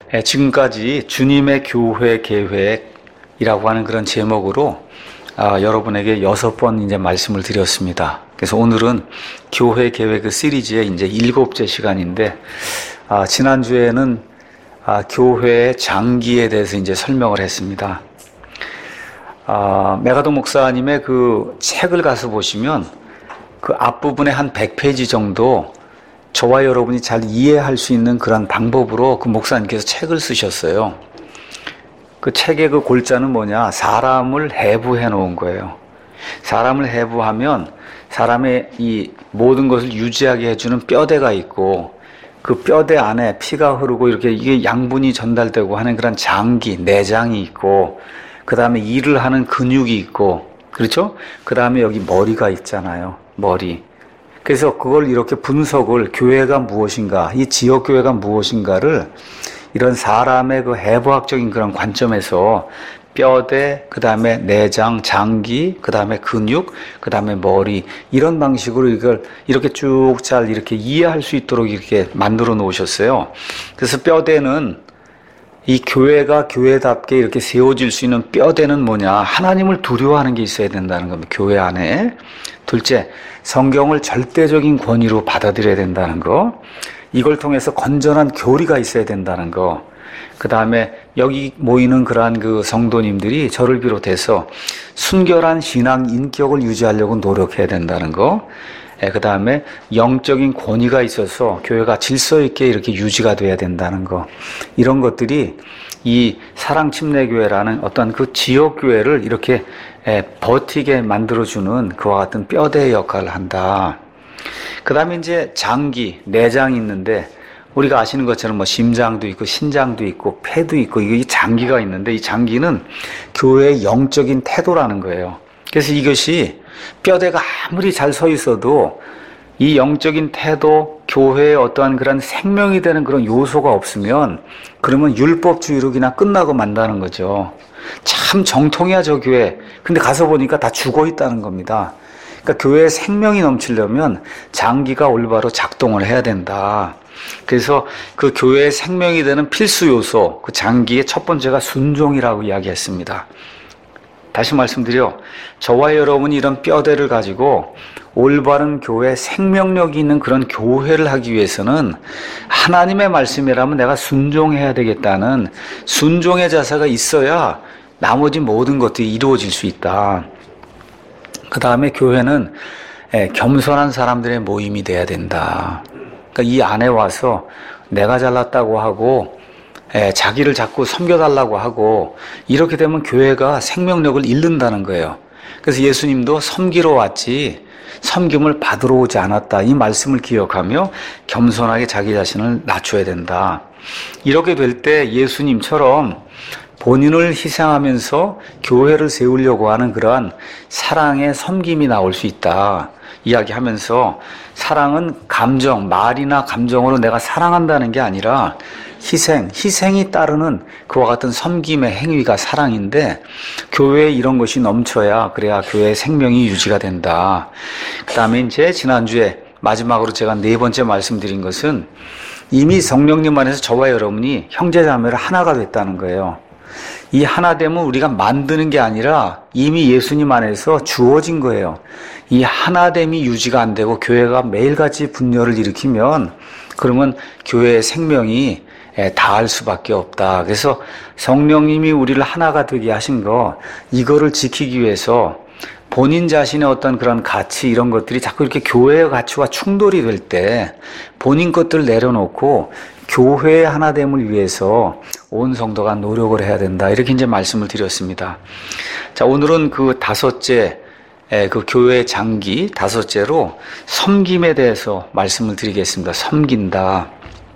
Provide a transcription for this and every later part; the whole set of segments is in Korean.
지금까지 주님의 교회 계획이라고 하는 그런 제목으로 여러분에게 6번 이제 말씀을 드렸습니다. 그래서 오늘은 교회 계획 시리즈의 이제 7째 시간인데, 지난주에는 교회의 장기에 대해서 이제 설명을 했습니다. 메가도 목사님의 그 책을 가서 보시면 그 앞부분에 한 100페이지 정도 저와 여러분이 잘 이해할 수 있는 그런 방법으로 그 목사님께서 책을 쓰셨어요. 그 책의 그 골자는 뭐냐? 사람을 해부해 놓은 거예요. 사람을 해부하면 사람의 이 모든 것을 유지하게 해주는 뼈대가 있고, 그 뼈대 안에 피가 흐르고 이렇게 이게 양분이 전달되고 하는 그런 장기, 내장이 있고, 그 다음에 일을 하는 근육이 있고, 그렇죠? 그 다음에 여기 머리가 있잖아요. 머리. 그래서 그걸 이렇게 분석을, 교회가 무엇인가, 이 지역교회가 무엇인가를 이런 사람의 그 해부학적인 그런 관점에서 뼈대, 그 다음에 내장, 장기, 그 다음에 근육, 그 다음에 머리, 이런 방식으로 이걸 이렇게 쭉 잘 이렇게 이해할 수 있도록 이렇게 만들어 놓으셨어요. 그래서 뼈대는 이 교회가 교회답게 이렇게 세워질 수 있는 뼈대는 뭐냐? 하나님을 두려워하는 게 있어야 된다는 겁니다. 교회 안에. 둘째, 성경을 절대적인 권위로 받아들여야 된다는 거. 이걸 통해서 건전한 교리가 있어야 된다는 거. 그 다음에 여기 모이는 그러한 그 성도님들이 저를 비롯해서 순결한 신앙 인격을 유지하려고 노력해야 된다는 거. 그 다음에 영적인 권위가 있어서 교회가 질서 있게 이렇게 유지가 돼야 된다는 거. 이런 것들이 이 사랑침례교회라는 어떤 그 지역교회를 이렇게 버티게 만들어주는 그와 같은 뼈대의 역할을 한다. 그 다음에 이제 장기, 내장이 있는데, 우리가 아시는 것처럼 뭐 심장도 있고 신장도 있고 폐도 있고 이 장기가 있는데, 이 장기는 교회의 영적인 태도라는 거예요. 그래서 이것이 뼈대가 아무리 잘 서 있어도 이 영적인 태도, 교회의 어떠한 그런 생명이 되는 그런 요소가 없으면 그러면 율법주의로 그냥 끝나고 만다는 거죠. 참 정통이야 저 교회. 근데 가서 보니까 다 죽어 있다는 겁니다. 그러니까 교회에 생명이 넘치려면 장기가 올바로 작동을 해야 된다. 그래서 그 교회의 생명이 되는 필수 요소, 그 장기의 첫 번째가 순종이라고 이야기했습니다. 다시 말씀드려, 저와 여러분이 이런 뼈대를 가지고 올바른 교회, 생명력이 있는 그런 교회를 하기 위해서는 하나님의 말씀이라면 내가 순종해야 되겠다는 순종의 자세가 있어야 나머지 모든 것들이 이루어질 수 있다. 그 다음에 교회는 겸손한 사람들의 모임이 돼야 된다. 그러니까 이 안에 와서 내가 잘났다고 하고 자기를 자꾸 섬겨달라고 하고 이렇게 되면 교회가 생명력을 잃는다는 거예요. 그래서 예수님도 섬기러 왔지 섬김을 받으러 오지 않았다. 이 말씀을 기억하며 겸손하게 자기 자신을 낮춰야 된다. 이렇게 될 때 예수님처럼 본인을 희생하면서 교회를 세우려고 하는 그러한 사랑의 섬김이 나올 수 있다. 이야기하면서 사랑은 감정, 말이나 감정으로 내가 사랑한다는 게 아니라 희생이 따르는 그와 같은 섬김의 행위가 사랑인데, 교회에 이런 것이 넘쳐야 그래야 교회의 생명이 유지가 된다. 그 다음에 이제 지난주에 마지막으로 제가 4번째 말씀드린 것은 이미 성령님 안에서 저와 여러분이 형제자매를 하나가 됐다는 거예요. 이 하나됨은 우리가 만드는 게 아니라 이미 예수님 안에서 주어진 거예요. 이 하나됨이 유지가 안 되고 교회가 매일같이 분열을 일으키면 그러면 교회의 생명이 다할 수밖에 없다. 그래서 성령님이 우리를 하나가 되게 하신 거, 이거를 지키기 위해서 본인 자신의 어떤 그런 가치, 이런 것들이 자꾸 이렇게 교회의 가치와 충돌이 될 때 본인 것들을 내려놓고 교회의 하나됨을 위해서 온 성도가 노력을 해야 된다. 이렇게 이제 말씀을 드렸습니다. 자, 오늘은 그 5째, 그 교회의 장기 5째로 섬김에 대해서 말씀을 드리겠습니다. 섬긴다.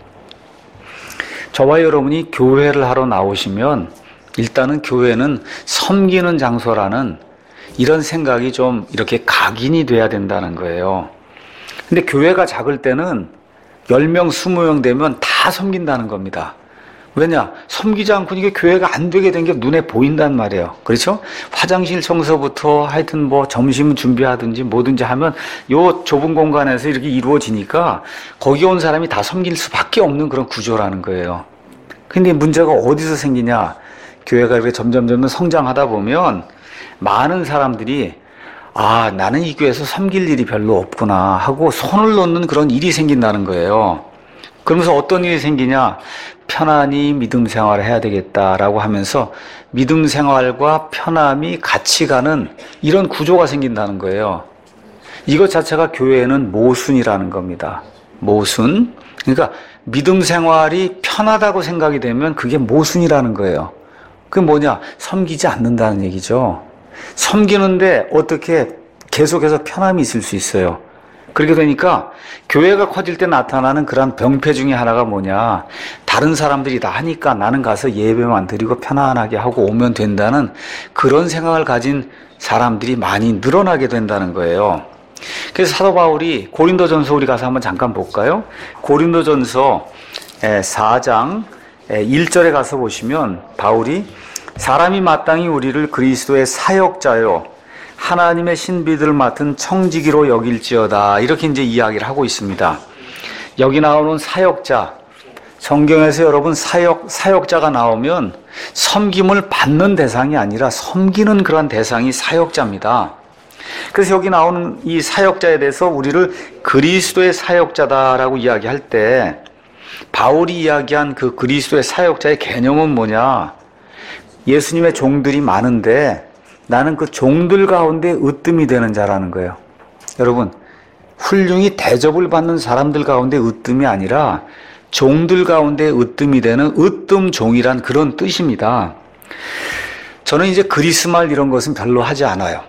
저와 여러분이 교회를 하러 나오시면 일단은 교회는 섬기는 장소라는 이런 생각이 좀 이렇게 각인이 돼야 된다는 거예요. 근데 교회가 작을 때는 10명, 20명 되면 다 섬긴다는 겁니다. 왜냐? 섬기지 않고 이게 교회가 안 되게 된 게 눈에 보인단 말이에요. 그렇죠? 화장실 청소부터 하여튼 뭐 점심 준비하든지 뭐든지 하면 요 좁은 공간에서 이렇게 이루어지니까 거기 온 사람이 다 섬길 수밖에 없는 그런 구조라는 거예요. 근데 문제가 어디서 생기냐? 교회가 이렇게 점점 성장하다 보면 많은 사람들이 나는 이 교회에서 섬길 일이 별로 없구나 하고 손을 놓는 그런 일이 생긴다는 거예요. 그러면서 어떤 일이 생기냐? 편안히 믿음 생활을 해야 되겠다라고 하면서 믿음 생활과 편함이 같이 가는 이런 구조가 생긴다는 거예요. 이것 자체가 교회에는 모순이라는 겁니다. 모순. 그러니까 믿음 생활이 편하다고 생각이 되면 그게 모순이라는 거예요. 그게 뭐냐? 섬기지 않는다는 얘기죠. 섬기는데 어떻게 계속해서 편함이 있을 수 있어요? 그렇게 되니까 교회가 커질 때 나타나는 그런 병폐 중에 하나가 뭐냐? 다른 사람들이 다 하니까 나는 가서 예배만 드리고 편안하게 하고 오면 된다는 그런 생각을 가진 사람들이 많이 늘어나게 된다는 거예요. 그래서 사도 바울이 고린도전서 우리 가서 한번 잠깐 볼까요? 고린도전서 4장 1절에 가서 보시면 바울이 사람이 마땅히 우리를 그리스도의 사역자요 하나님의 신비들을 맡은 청지기로 여길지어다 이렇게 이제 이야기를 하고 있습니다. 여기 나오는 사역자, 성경에서 여러분 사역자가 나오면 섬김을 받는 대상이 아니라 섬기는 그런 대상이 사역자입니다. 그래서 여기 나오는 이 사역자에 대해서 우리를 그리스도의 사역자다라고 이야기할 때 바울이 이야기한 그 그리스도의 사역자의 개념은 뭐냐? 예수님의 종들이 많은데 나는 그 종들 가운데 으뜸이 되는 자라는 거예요. 여러분, 훌륭히 대접을 받는 사람들 가운데 으뜸이 아니라 종들 가운데 으뜸이 되는 으뜸종이란 그런 뜻입니다. 저는 이제 그리스말 이런 것은 별로 하지 않아요.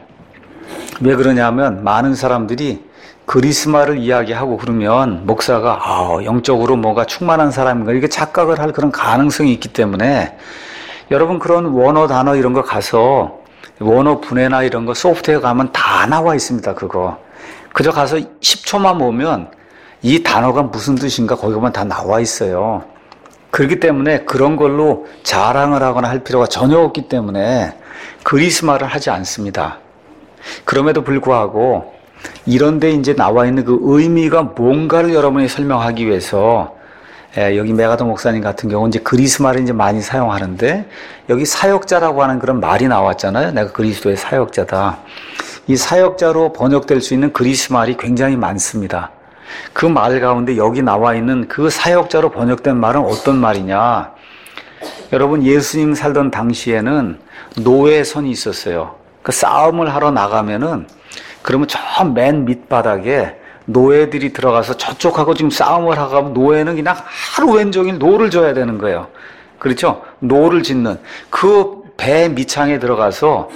왜 그러냐면 많은 사람들이 그리스말을 이야기하고 그러면 목사가 영적으로 뭐가 충만한 사람인가 이렇게 착각을 할 그런 가능성이 있기 때문에 여러분 그런 원어 단어 이런 거 가서 원어 분해나 이런 거 소프트웨어 가면 다 나와 있습니다. 그저 가서 10초만 보면 이 단어가 무슨 뜻인가 거기만 다 나와 있어요. 그렇기 때문에 그런 걸로 자랑을 하거나 할 필요가 전혀 없기 때문에 그리스말을 하지 않습니다. 그럼에도 불구하고 이런데 이제 나와 있는 그 의미가 뭔가를 여러분이 설명하기 위해서 여기 메가더 목사님 같은 경우는 이제 그리스말을 이제 많이 사용하는데 여기 사역자라고 하는 그런 말이 나왔잖아요. 내가 그리스도의 사역자다. 이 사역자로 번역될 수 있는 그리스말이 굉장히 많습니다. 그 말 가운데 여기 나와 있는 그 사역자로 번역된 말은 어떤 말이냐? 여러분 예수님 살던 당시에는 노예선이 있었어요. 그 싸움을 하러 나가면은 그러면 저 맨 밑바닥에 노예들이 들어가서 저쪽하고 지금 싸움을 하고 노예는 그냥 하루 왼종일 노를 져야 되는 거예요. 그렇죠? 노를 짓는 그 배 밑창에 들어가서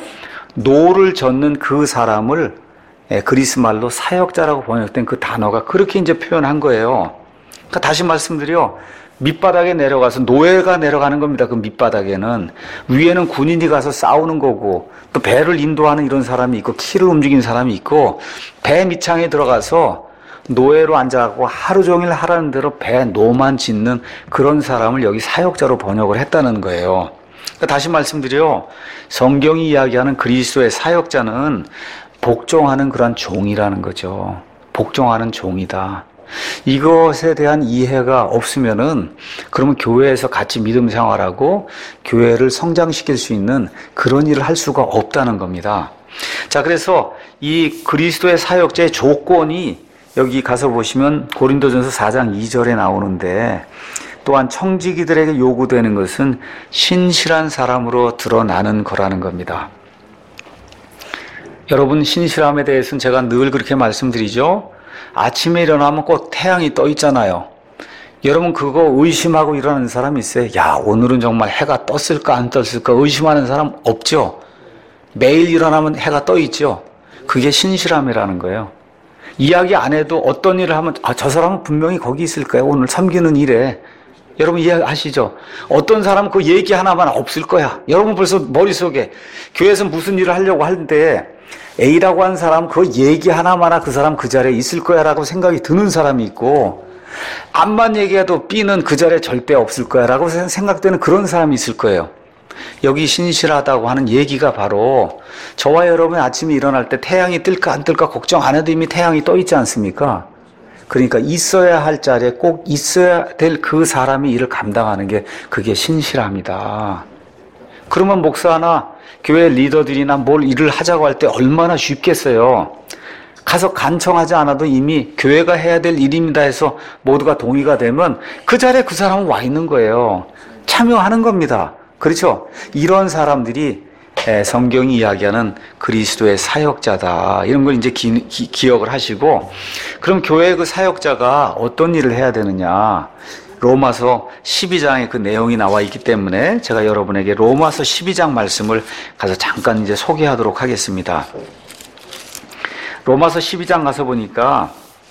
노를 젓는 그 사람을 그리스말로 사역자라고 번역된 그 단어가 그렇게 이제 표현한 거예요. 그러니까 다시 말씀드려 밑바닥에 내려가서 노예가 내려가는 겁니다. 그 밑바닥에는 위에는 군인이 가서 싸우는 거고 또 배를 인도하는 이런 사람이 있고 키를 움직이는 사람이 있고 배 밑창에 들어가서 노예로 앉아갖고 하루 종일 하라는 대로 배 노만 짓는 그런 사람을 여기 사역자로 번역을 했다는 거예요. 그러니까 다시 말씀드려 성경이 이야기하는 그리스도의 사역자는 복종하는 그런 종이라는 거죠. 복종하는 종이다. 이것에 대한 이해가 없으면은 그러면 교회에서 같이 믿음 생활하고 교회를 성장시킬 수 있는 그런 일을 할 수가 없다는 겁니다. 자, 그래서 이 그리스도의 사역자의 조건이 여기 가서 보시면 고린도전서 4장 2절에 나오는데 또한 청지기들에게 요구되는 것은 신실한 사람으로 드러나는 거라는 겁니다. 여러분 신실함에 대해서는 제가 늘 그렇게 말씀드리죠. 아침에 일어나면 꼭 태양이 떠 있잖아요. 여러분 그거 의심하고 일어나는 사람이 있어요. 야, 오늘은 정말 해가 떴을까 안 떴을까 의심하는 사람 없죠. 매일 일어나면 해가 떠 있죠. 그게 신실함이라는 거예요. 이야기 안 해도 어떤 일을 하면 저 사람은 분명히 거기 있을 거예요. 오늘 섬기는 일에. 여러분 이해하시죠? 어떤 사람은 그 얘기 하나만 없을 거야. 여러분 벌써 머릿속에 교회에서 무슨 일을 하려고 하는데 A라고 하는 사람은 그 얘기 하나마나 그 사람 그 자리에 있을 거야 라고 생각이 드는 사람이 있고 암만 얘기해도 B는 그 자리에 절대 없을 거야 라고 생각되는 그런 사람이 있을 거예요. 여기 신실하다고 하는 얘기가 바로 저와 여러분이 아침에 일어날 때 태양이 뜰까 안 뜰까 걱정 안 해도 이미 태양이 떠 있지 않습니까? 그러니까 있어야 할 자리에 꼭 있어야 될 그 사람이 일을 감당하는 게 그게 신실함이다. 그러면 목사나 교회 리더들이나 뭘 일을 하자고 할 때 얼마나 쉽겠어요. 가서 간청하지 않아도 이미 교회가 해야 될 일입니다 해서 모두가 동의가 되면 그 자리에 그 사람은 와 있는 거예요. 참여하는 겁니다. 그렇죠? 이런 사람들이 성경이 이야기하는 그리스도의 사역자다. 이런 걸 이제 기억을 하시고, 그럼 교회의 그 사역자가 어떤 일을 해야 되느냐. 로마서 12장에 그 내용이 나와 있기 때문에 제가 여러분에게 로마서 12장 말씀을 가서 잠깐 이제 소개하도록 하겠습니다. 로마서 12장 가서 보니까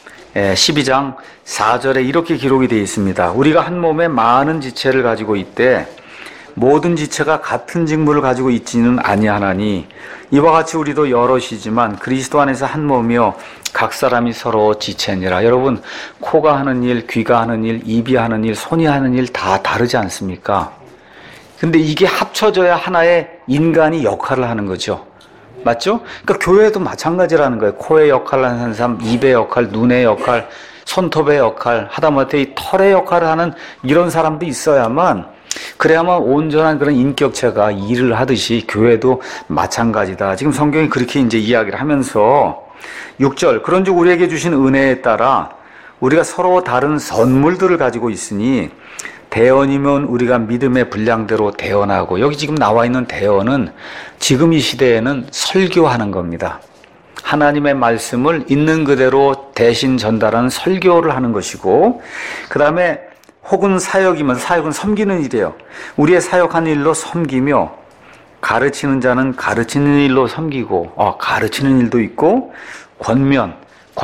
12장 4절에 이렇게 기록이 되어 있습니다. 우리가 한 몸에 많은 지체를 가지고 있되 모든 지체가 같은 직무를 가지고 있지는 아니하나니 이와 같이 우리도 여럿이지만 그리스도 안에서 한 몸이요 각 사람이 서로 지체니라. 여러분, 코가 하는 일, 귀가 하는 일, 입이 하는 일, 손이 하는 일 다 다르지 않습니까? 근데 이게 합쳐져야 하나의 인간이 역할을 하는 거죠. 맞죠? 그러니까 교회도 마찬가지라는 거예요. 코의 역할을 하는 사람, 입의 역할, 눈의 역할, 손톱의 역할, 하다못해 이 털의 역할을 하는 이런 사람도 있어야만, 그래야만 온전한 그런 인격체가 일을 하듯이 교회도 마찬가지다. 지금 성경이 그렇게 이제 이야기를 하면서 6절, 그런즉 우리에게 주신 은혜에 따라 우리가 서로 다른 선물들을 가지고 있으니 대언이면 우리가 믿음의 분량대로 대언하고, 여기 지금 나와 있는 대언은 지금 이 시대에는 설교하는 겁니다. 하나님의 말씀을 있는 그대로 대신 전달하는 설교를 하는 것이고, 그 다음에 혹은 사역이면 사역은 섬기는 일이에요. 우리의 사역한 일로 섬기며, 가르치는 자는 가르치는 일로 섬기고, 가르치는 일도 있고, 권면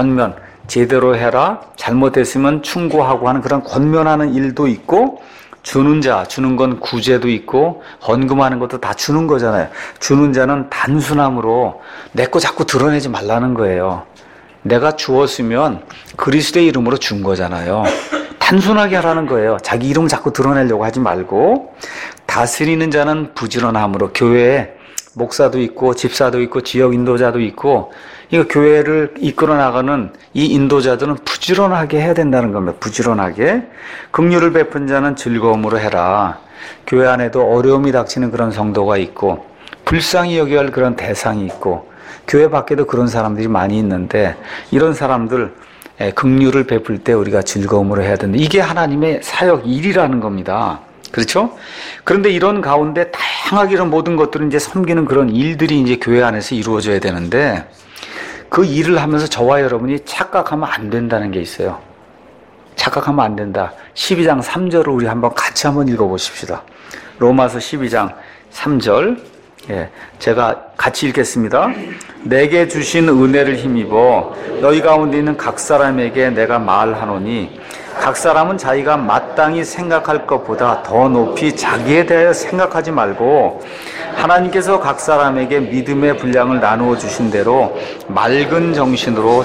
제대로 해라, 잘못했으면 충고하고 하는 그런 권면하는 일도 있고, 주는 건 구제도 있고, 헌금하는 것도 다 주는 거잖아요. 주는 자는 단순함으로 내 거 자꾸 드러내지 말라는 거예요. 내가 주었으면 그리스도의 이름으로 준 거잖아요. 단순하게 하라는 거예요. 자기 이름 자꾸 드러내려고 하지 말고. 다스리는 자는 부지런함으로, 교회에 목사도 있고 집사도 있고 지역 인도자도 있고, 이거 교회를 이끌어 나가는 이 인도자들은 부지런하게 해야 된다는 겁니다. 부지런하게. 긍휼을 베푼 자는 즐거움으로 해라. 교회 안에도 어려움이 닥치는 그런 성도가 있고, 불쌍히 여겨야 할 그런 대상이 있고, 교회 밖에도 그런 사람들이 많이 있는데, 이런 사람들 긍휼을 베풀 때 우리가 즐거움으로 해야 된다. 이게 하나님의 사역 일이라는 겁니다. 그렇죠? 그런데 이런 가운데 다양하게 이런 모든 것들은 이제 섬기는 그런 일들이 이제 교회 안에서 이루어져야 되는데, 그 일을 하면서 저와 여러분이 착각하면 안 된다는 게 있어요. 착각하면 안 된다. 12장 3절을 우리 같이 한번 읽어보십시다. 로마서 12장 3절. 제가 같이 읽겠습니다. 내게 주신 은혜를 힘입어 너희 가운데 있는 각 사람에게 내가 말하노니, 각 사람은 자기가 마땅히 생각할 것보다 더 높이 자기에 대하여 생각하지 말고, 하나님께서 각 사람에게 믿음의 분량을 나누어 주신 대로 맑은 정신으로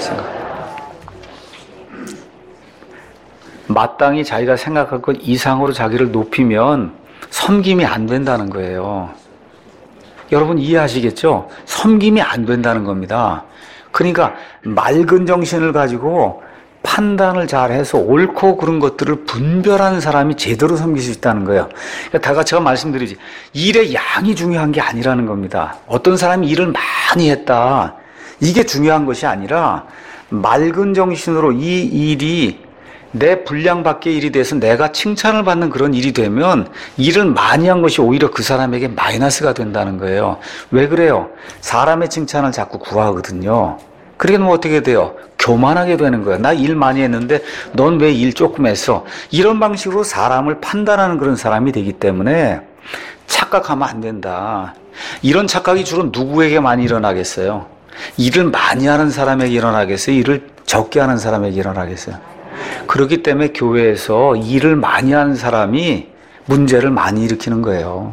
마땅히 자기가 생각할 것 이상으로 자기를 높이면 섬김이 안 된다는 거예요. 여러분 이해하시겠죠? 섬김이 안 된다는 겁니다. 그러니까 맑은 정신을 가지고 판단을 잘해서 옳고 그른 것들을 분별하는 사람이 제대로 섬길 수 있다는 거예요. 그러니까 다 같이 제가 말씀드리지, 일의 양이 중요한 게 아니라는 겁니다. 어떤 사람이 일을 많이 했다, 이게 중요한 것이 아니라, 맑은 정신으로 이 일이 내 분량 밖의 일이 돼서 내가 칭찬을 받는 그런 일이 되면 일을 많이 한 것이 오히려 그 사람에게 마이너스가 된다는 거예요. 왜 그래요? 사람의 칭찬을 자꾸 구하거든요. 그러게 되면 어떻게 돼요? 교만하게 되는 거예요. 나 일 많이 했는데 넌 왜 일 조금 했어? 이런 방식으로 사람을 판단하는 그런 사람이 되기 때문에 착각하면 안 된다. 이런 착각이 주로 누구에게 많이 일어나겠어요? 일을 많이 하는 사람에게 일어나겠어요? 일을 적게 하는 사람에게 일어나겠어요? 그렇기 때문에 교회에서 일을 많이 하는 사람이 문제를 많이 일으키는 거예요.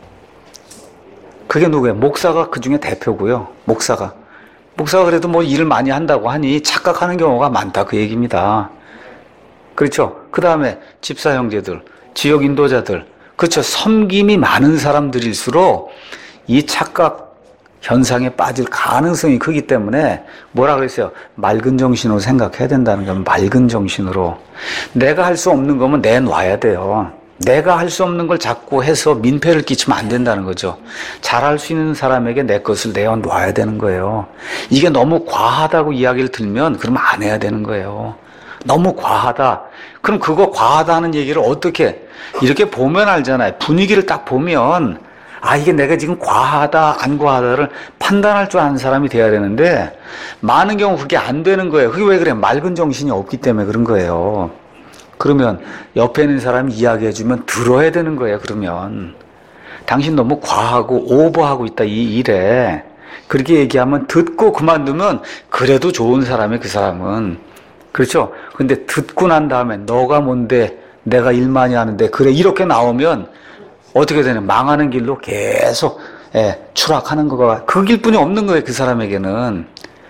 그게 누구예요? 목사가 그 중에 대표고요. 목사가 그래도 뭐 일을 많이 한다고 하니 착각하는 경우가 많다, 그 얘기입니다. 그렇죠? 그 다음에 집사 형제들, 지역 인도자들, 그렇죠? 섬김이 많은 사람들일수록 이 착각, 현상에 빠질 가능성이 크기 때문에 뭐라 그랬어요? 맑은 정신으로 생각해야 된다는 거면 맑은 정신으로. 내가 할 수 없는 거면 내놔야 돼요. 내가 할 수 없는 걸 자꾸 해서 민폐를 끼치면 안 된다는 거죠. 잘할 수 있는 사람에게 내 것을 내어놔야 되는 거예요. 이게 너무 과하다고 이야기를 들면 그러면 안 해야 되는 거예요. 너무 과하다. 그럼 그거 과하다는 얘기를 어떻게 이렇게 보면 알잖아요. 분위기를 딱 보면 이게 내가 지금 과하다 안 과하다를 판단할 줄 아는 사람이 돼야 되는데 많은 경우 그게 안 되는 거예요. 그게 왜 그래? 맑은 정신이 없기 때문에 그런 거예요. 그러면 옆에 있는 사람이 이야기해주면 들어야 되는 거예요. 그러면 당신 너무 과하고 오버하고 있다 이 일에 그렇게 얘기하면 듣고 그만두면 그래도 좋은 사람이 그 사람은 그렇죠. 근데 듣고 난 다음에 너가 뭔데 내가 일 많이 하는데 그래 이렇게 나오면 어떻게 되냐 망하는 길로 계속 추락하는 거가 그 길뿐이 없는 거예요. 그 사람에게는.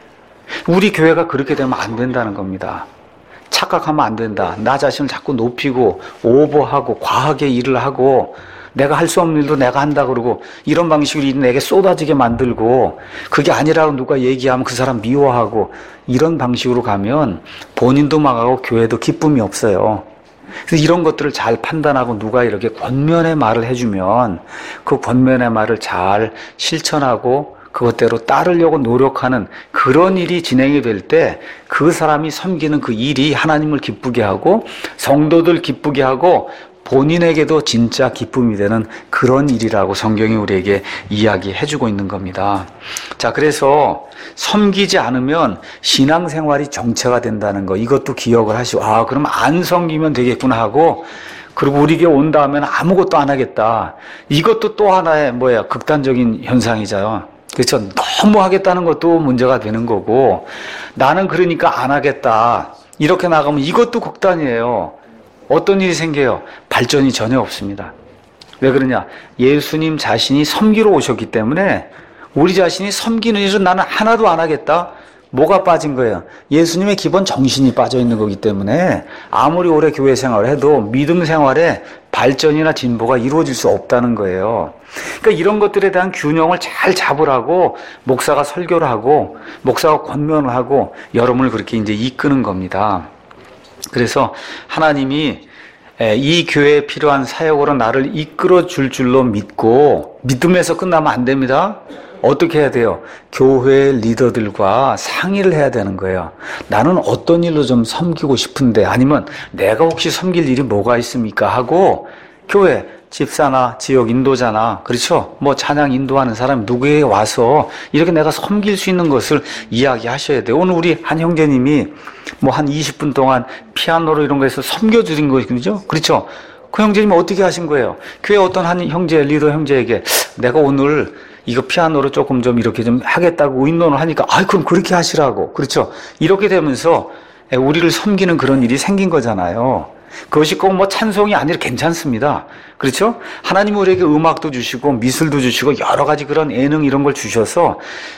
우리 교회가 그렇게 되면 안 된다는 겁니다. 착각하면 안 된다. 나 자신을 자꾸 높이고 오버하고 과하게 일을 하고 내가 할 수 없는 일도 내가 한다 그러고 이런 방식으로 일이 내게 쏟아지게 만들고 그게 아니라고 누가 얘기하면 그 사람 미워하고 이런 방식으로 가면 본인도 망하고 교회도 기쁨이 없어요. 그래서 이런 것들을 잘 판단하고 누가 이렇게 권면의 말을 해주면 그 권면의 말을 잘 실천하고 그것대로 따르려고 노력하는 그런 일이 진행이 될 때 그 사람이 섬기는 그 일이 하나님을 기쁘게 하고 성도들 기쁘게 하고 본인에게도 진짜 기쁨이 되는 그런 일이라고 성경이 우리에게 이야기해주고 있는 겁니다. 자, 그래서 섬기지 않으면 신앙생활이 정체가 된다는 거 이것도 기억을 하시고 그럼 안 섬기면 되겠구나 하고 그리고 우리 교회 온 다음에는 아무것도 안 하겠다. 이것도 또 하나의 극단적인 현상이잖아요. 그렇죠. 너무 하겠다는 것도 문제가 되는 거고 나는 그러니까 안 하겠다. 이렇게 나가면 이것도 극단이에요. 어떤 일이 생겨요? 발전이 전혀 없습니다. 왜 그러냐? 예수님 자신이 섬기러 오셨기 때문에 우리 자신이 섬기는 일은 나는 하나도 안 하겠다. 뭐가 빠진 거예요? 예수님의 기본 정신이 빠져 있는 거기 때문에 아무리 오래 교회 생활을 해도 믿음 생활에 발전이나 진보가 이루어질 수 없다는 거예요. 그러니까 이런 것들에 대한 균형을 잘 잡으라고 목사가 설교를 하고 목사가 권면을 하고 여러분을 그렇게 이제 이끄는 겁니다. 그래서 하나님이 이 교회에 필요한 사역으로 나를 이끌어 줄 줄로 믿고 믿음에서 끝나면 안 됩니다. 어떻게 해야 돼요? 교회 리더들과 상의를 해야 되는 거예요. 나는 어떤 일로 좀 섬기고 싶은데 아니면 내가 혹시 섬길 일이 뭐가 있습니까? 하고 교회 집사나 지역 인도자나 그렇죠? 찬양 인도하는 사람 누구에게 와서 이렇게 내가 섬길 수 있는 것을 이야기하셔야 돼요. 오늘 우리 한 형제님이 한 20분 동안 피아노로 이런 거에서 섬겨드린 거죠? 그렇죠? 그 형제님은 어떻게 하신 거예요? 교회 어떤 한 형제, 리더 형제에게 내가 오늘 이거 피아노로 조금 좀 이렇게 좀 하겠다고 의논을 하니까 그럼 그렇게 하시라고. 그렇죠? 이렇게 되면서 우리를 섬기는 그런 일이 생긴 거잖아요. 그것이 꼭 찬송이 아니라 괜찮습니다. 그렇죠? 하나님 우리에게 음악도 주시고 미술도 주시고 여러 가지 그런 예능 이런 걸 주셔서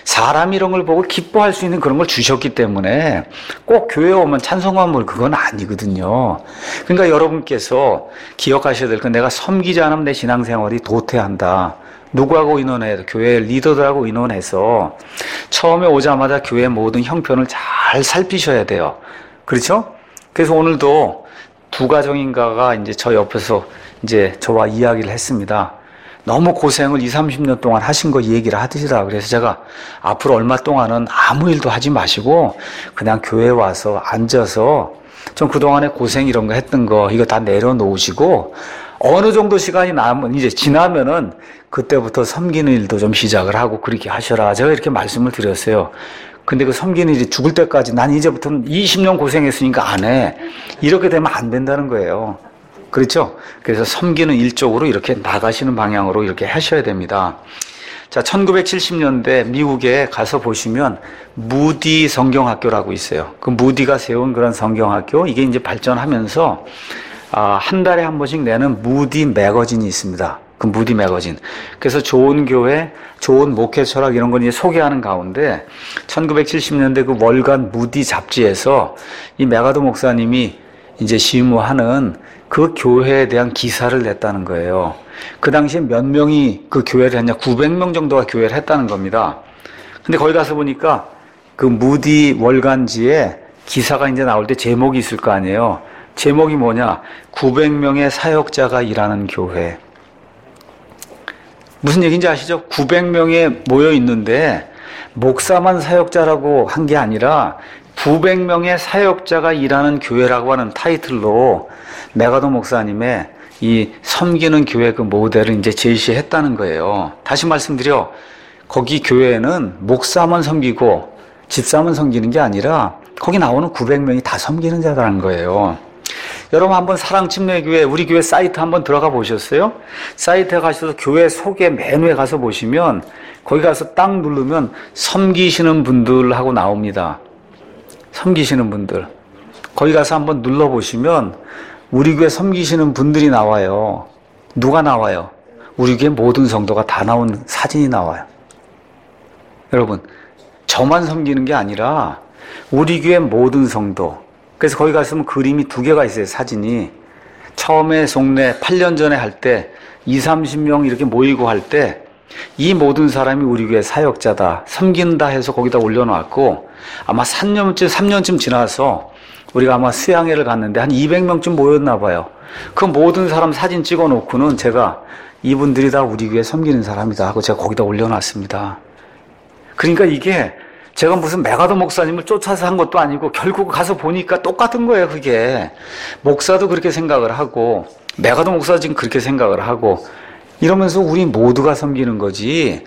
사람 이런 걸 보고 기뻐할 수 있는 그런 걸 주셨기 때문에 꼭 교회에 오면 찬송만 그건 아니거든요. 그러니까 여러분께서 기억하셔야 될 건 내가 섬기지 않으면 내 신앙생활이 도태한다. 누구하고 의논해야 교회 리더들하고 의논해서 처음에 오자마자 교회 모든 형편을 잘 살피셔야 돼요. 그렇죠? 그래서 오늘도 두 가정인가가 이제 저 옆에서 이제 저와 이야기를 했습니다. 너무 고생을 20-30년 동안 하신 거 얘기를 하시더라. 그래서 제가 앞으로 얼마 동안은 아무 일도 하지 마시고 그냥 교회에 와서 앉아서 좀 그동안에 고생 이런 거 했던 거 이거 다 내려놓으시고 어느 정도 시간이 이제 지나면은 그때부터 섬기는 일도 좀 시작을 하고 그렇게 하셔라. 제가 이렇게 말씀을 드렸어요. 근데 그 섬기는 일이 죽을 때까지 난 이제부터는 20년 고생했으니까 안 해. 이렇게 되면 안 된다는 거예요. 그렇죠? 그래서 섬기는 일 쪽으로 이렇게 나가시는 방향으로 이렇게 하셔야 됩니다. 자, 1970년대 미국에 가서 보시면 무디 성경학교라고 있어요. 그 무디가 세운 그런 성경학교, 이게 이제 발전하면서 한 달에 한 번씩 내는 무디 매거진이 있습니다. 그 무디 매거진. 그래서 좋은 교회, 좋은 목회 철학 이런 걸 이제 소개하는 가운데 1970년대 그 월간 무디 잡지에서 이 메가도 목사님이 이제 시무하는 그 교회에 대한 기사를 냈다는 거예요. 그 당시에 몇 명이 그 교회를 했냐? 900명 정도가 교회를 했다는 겁니다. 근데 거기 가서 보니까 그 무디 월간지에 기사가 이제 나올 때 제목이 있을 거 아니에요. 제목이 뭐냐? 900명의 사역자가 일하는 교회. 무슨 얘기인지 아시죠? 900명에 모여 있는데 목사만 사역자라고 한 게 아니라 900명의 사역자가 일하는 교회라고 하는 타이틀로 메가도 목사님의 이 섬기는 교회 그 모델을 이제 제시했다는 거예요. 다시 말씀드려, 거기 교회에는 목사만 섬기고 집사만 섬기는 게 아니라 거기 나오는 900명이 다 섬기는 자라는 거예요. 여러분 한번 사랑침례교회 우리 교회 사이트 한번 들어가 보셨어요? 사이트에 가셔서 교회 소개 메뉴에 가서 보시면 거기 가서 딱 누르면 섬기시는 분들하고 나옵니다. 섬기시는 분들. 거기 가서 한번 눌러보시면 우리 교회 섬기시는 분들이 나와요. 누가 나와요? 우리 교회 모든 성도가 다 나온 사진이 나와요. 여러분, 저만 섬기는 게 아니라 우리 교회 모든 성도. 그래서 거기 갔으면 그림이 2개가 있어요, 사진이. 처음에 송내 8년 전에 할 때 20-30명 이렇게 모이고 할 때 이 모든 사람이 우리 교회 사역자다, 섬긴다 해서 거기다 올려놨고, 아마 3년쯤 지나서 우리가 아마 수양회를 갔는데 한 200명쯤 모였나 봐요. 그 모든 사람 사진 찍어놓고는 제가 이분들이 다 우리 교회 섬기는 사람이다 하고 제가 거기다 올려놨습니다. 그러니까 이게 제가 무슨 메가도 목사님을 쫓아서 한 것도 아니고 결국 가서 보니까 똑같은 거예요, 그게. 목사도 그렇게 생각을 하고 메가도 목사도 지금 그렇게 생각을 하고 이러면서 우리 모두가 섬기는 거지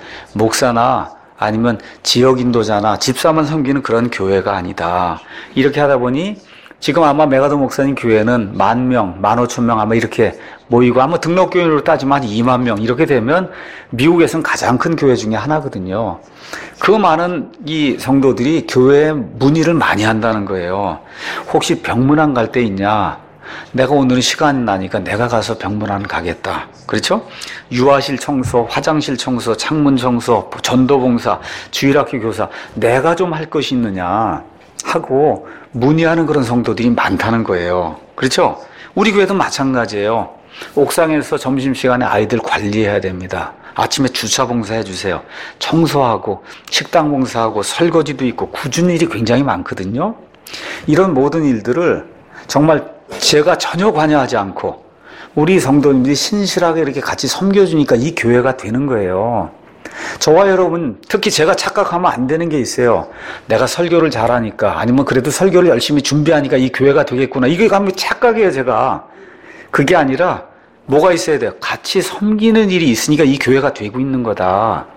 목사나 아니면 지역 인도자나 집사만 섬기는 그런 교회가 아니다. 이렇게 하다 보니 지금 아마 메가도 목사님 교회는 10,000명, 15,000명 아마 이렇게 모이고 아마 등록교인으로 따지면 한 20,000명 이렇게 되면 미국에서는 가장 큰 교회 중에 하나거든요. 그 많은 이 성도들이 교회에 문의를 많이 한다는 거예요. 혹시 병문안 갈 때 있냐? 내가 오늘은 시간이 나니까 내가 가서 병문안 가겠다. 그렇죠? 유아실 청소, 화장실 청소, 창문 청소, 전도봉사, 주일학교 교사 내가 좀 할 것이 있느냐 하고 문의하는 그런 성도들이 많다는 거예요. 그렇죠? 우리 교회도 마찬가지예요. 옥상에서 점심시간에 아이들 관리해야 됩니다. 아침에 주차 봉사해 주세요. 청소하고 식당 봉사하고 설거지도 있고 굳은 일이 굉장히 많거든요. 이런 모든 일들을 정말 제가 전혀 관여하지 않고 우리 성도님들이 신실하게 이렇게 같이 섬겨주니까 이 교회가 되는 거예요. 저와 여러분, 특히 제가 착각하면 안 되는 게 있어요. 내가 설교를 잘하니까 아니면 그래도 설교를 열심히 준비하니까 이 교회가 되겠구나. 이게 가면 착각이에요, 제가. 그게 아니라 뭐가 있어야 돼요? 같이 섬기는 일이 있으니까 이 교회가 되고 있는 거다.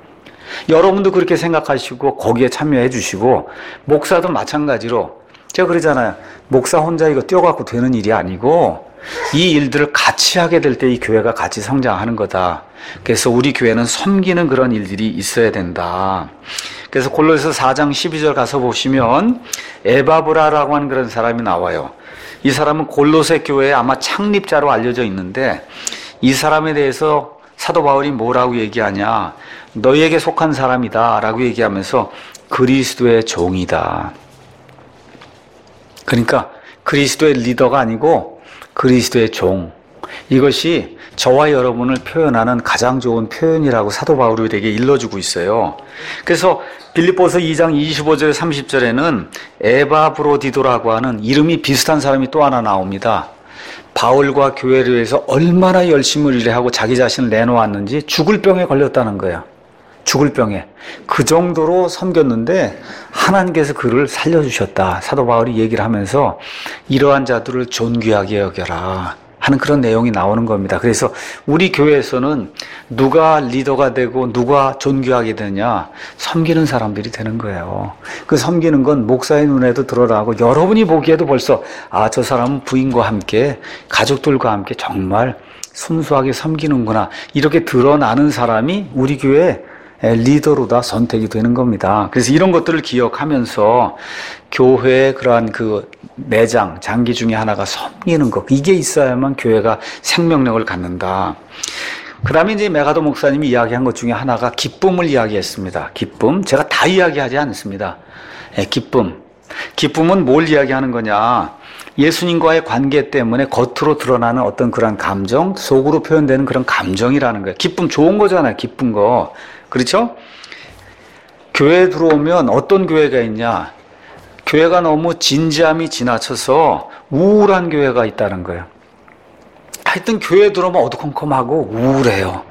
여러분도 그렇게 생각하시고 거기에 참여해 주시고 목사도 마찬가지로 제가 그러잖아요. 목사 혼자 이거 뛰어갖고 되는 일이 아니고 이 일들을 같이 하게 될 때 이 교회가 같이 성장하는 거다. 그래서 우리 교회는 섬기는 그런 일들이 있어야 된다. 그래서 골로새서 4장 12절 가서 보시면 에바브라라고 하는 그런 사람이 나와요. 이 사람은 골로새 교회의 아마 창립자로 알려져 있는데 이 사람에 대해서 사도 바울이 뭐라고 얘기하냐? 너희에게 속한 사람이다 라고 얘기하면서 그리스도의 종이다. 그러니까 그리스도의 리더가 아니고 그리스도의 종. 이것이 저와 여러분을 표현하는 가장 좋은 표현이라고 사도 바울이 우리에게 일러주고 있어요. 그래서 빌립보서 2장 25절 30절에는 에바브로디도라고 하는 이름이 비슷한 사람이 또 하나 나옵니다. 바울과 교회를 위해서 얼마나 열심히 일하고 자기 자신을 내놓았는지 죽을 병에 걸렸다는 거예요. 죽을 병에. 그 정도로 섬겼는데 하나님께서 그를 살려주셨다. 사도 바울이 얘기를 하면서 이러한 자들을 존귀하게 여겨라 하는 그런 내용이 나오는 겁니다. 그래서 우리 교회에서는 누가 리더가 되고 누가 존귀하게 되냐? 섬기는 사람들이 되는 거예요. 그 섬기는 건 목사의 눈에도 드러나고 여러분이 보기에도 벌써 아, 저 사람은 부인과 함께 가족들과 함께 정말 순수하게 섬기는구나. 이렇게 드러나는 사람이 우리 교회 리더로 다 선택이 되는 겁니다. 그래서 이런 것들을 기억하면서 교회의 그러한 그 내장, 장기 중에 하나가 섬기는 것. 이게 있어야만 교회가 생명력을 갖는다. 그 다음에 이제 메가도 목사님이 이야기한 것 중에 하나가 기쁨을 이야기했습니다. 기쁨. 제가 다 이야기하지 않습니다. 기쁨. 기쁨은 뭘 이야기하는 거냐. 예수님과의 관계 때문에 겉으로 드러나는 어떤 그런 감정, 속으로 표현되는 그런 감정이라는 거예요. 기쁨 좋은 거잖아요. 기쁜 거. 그렇죠? 교회에 들어오면 어떤 교회가 있냐? 교회가 너무 진지함이 지나쳐서 우울한 교회가 있다는 거예요. 하여튼 교회에 들어오면 어두컴컴하고 우울해요.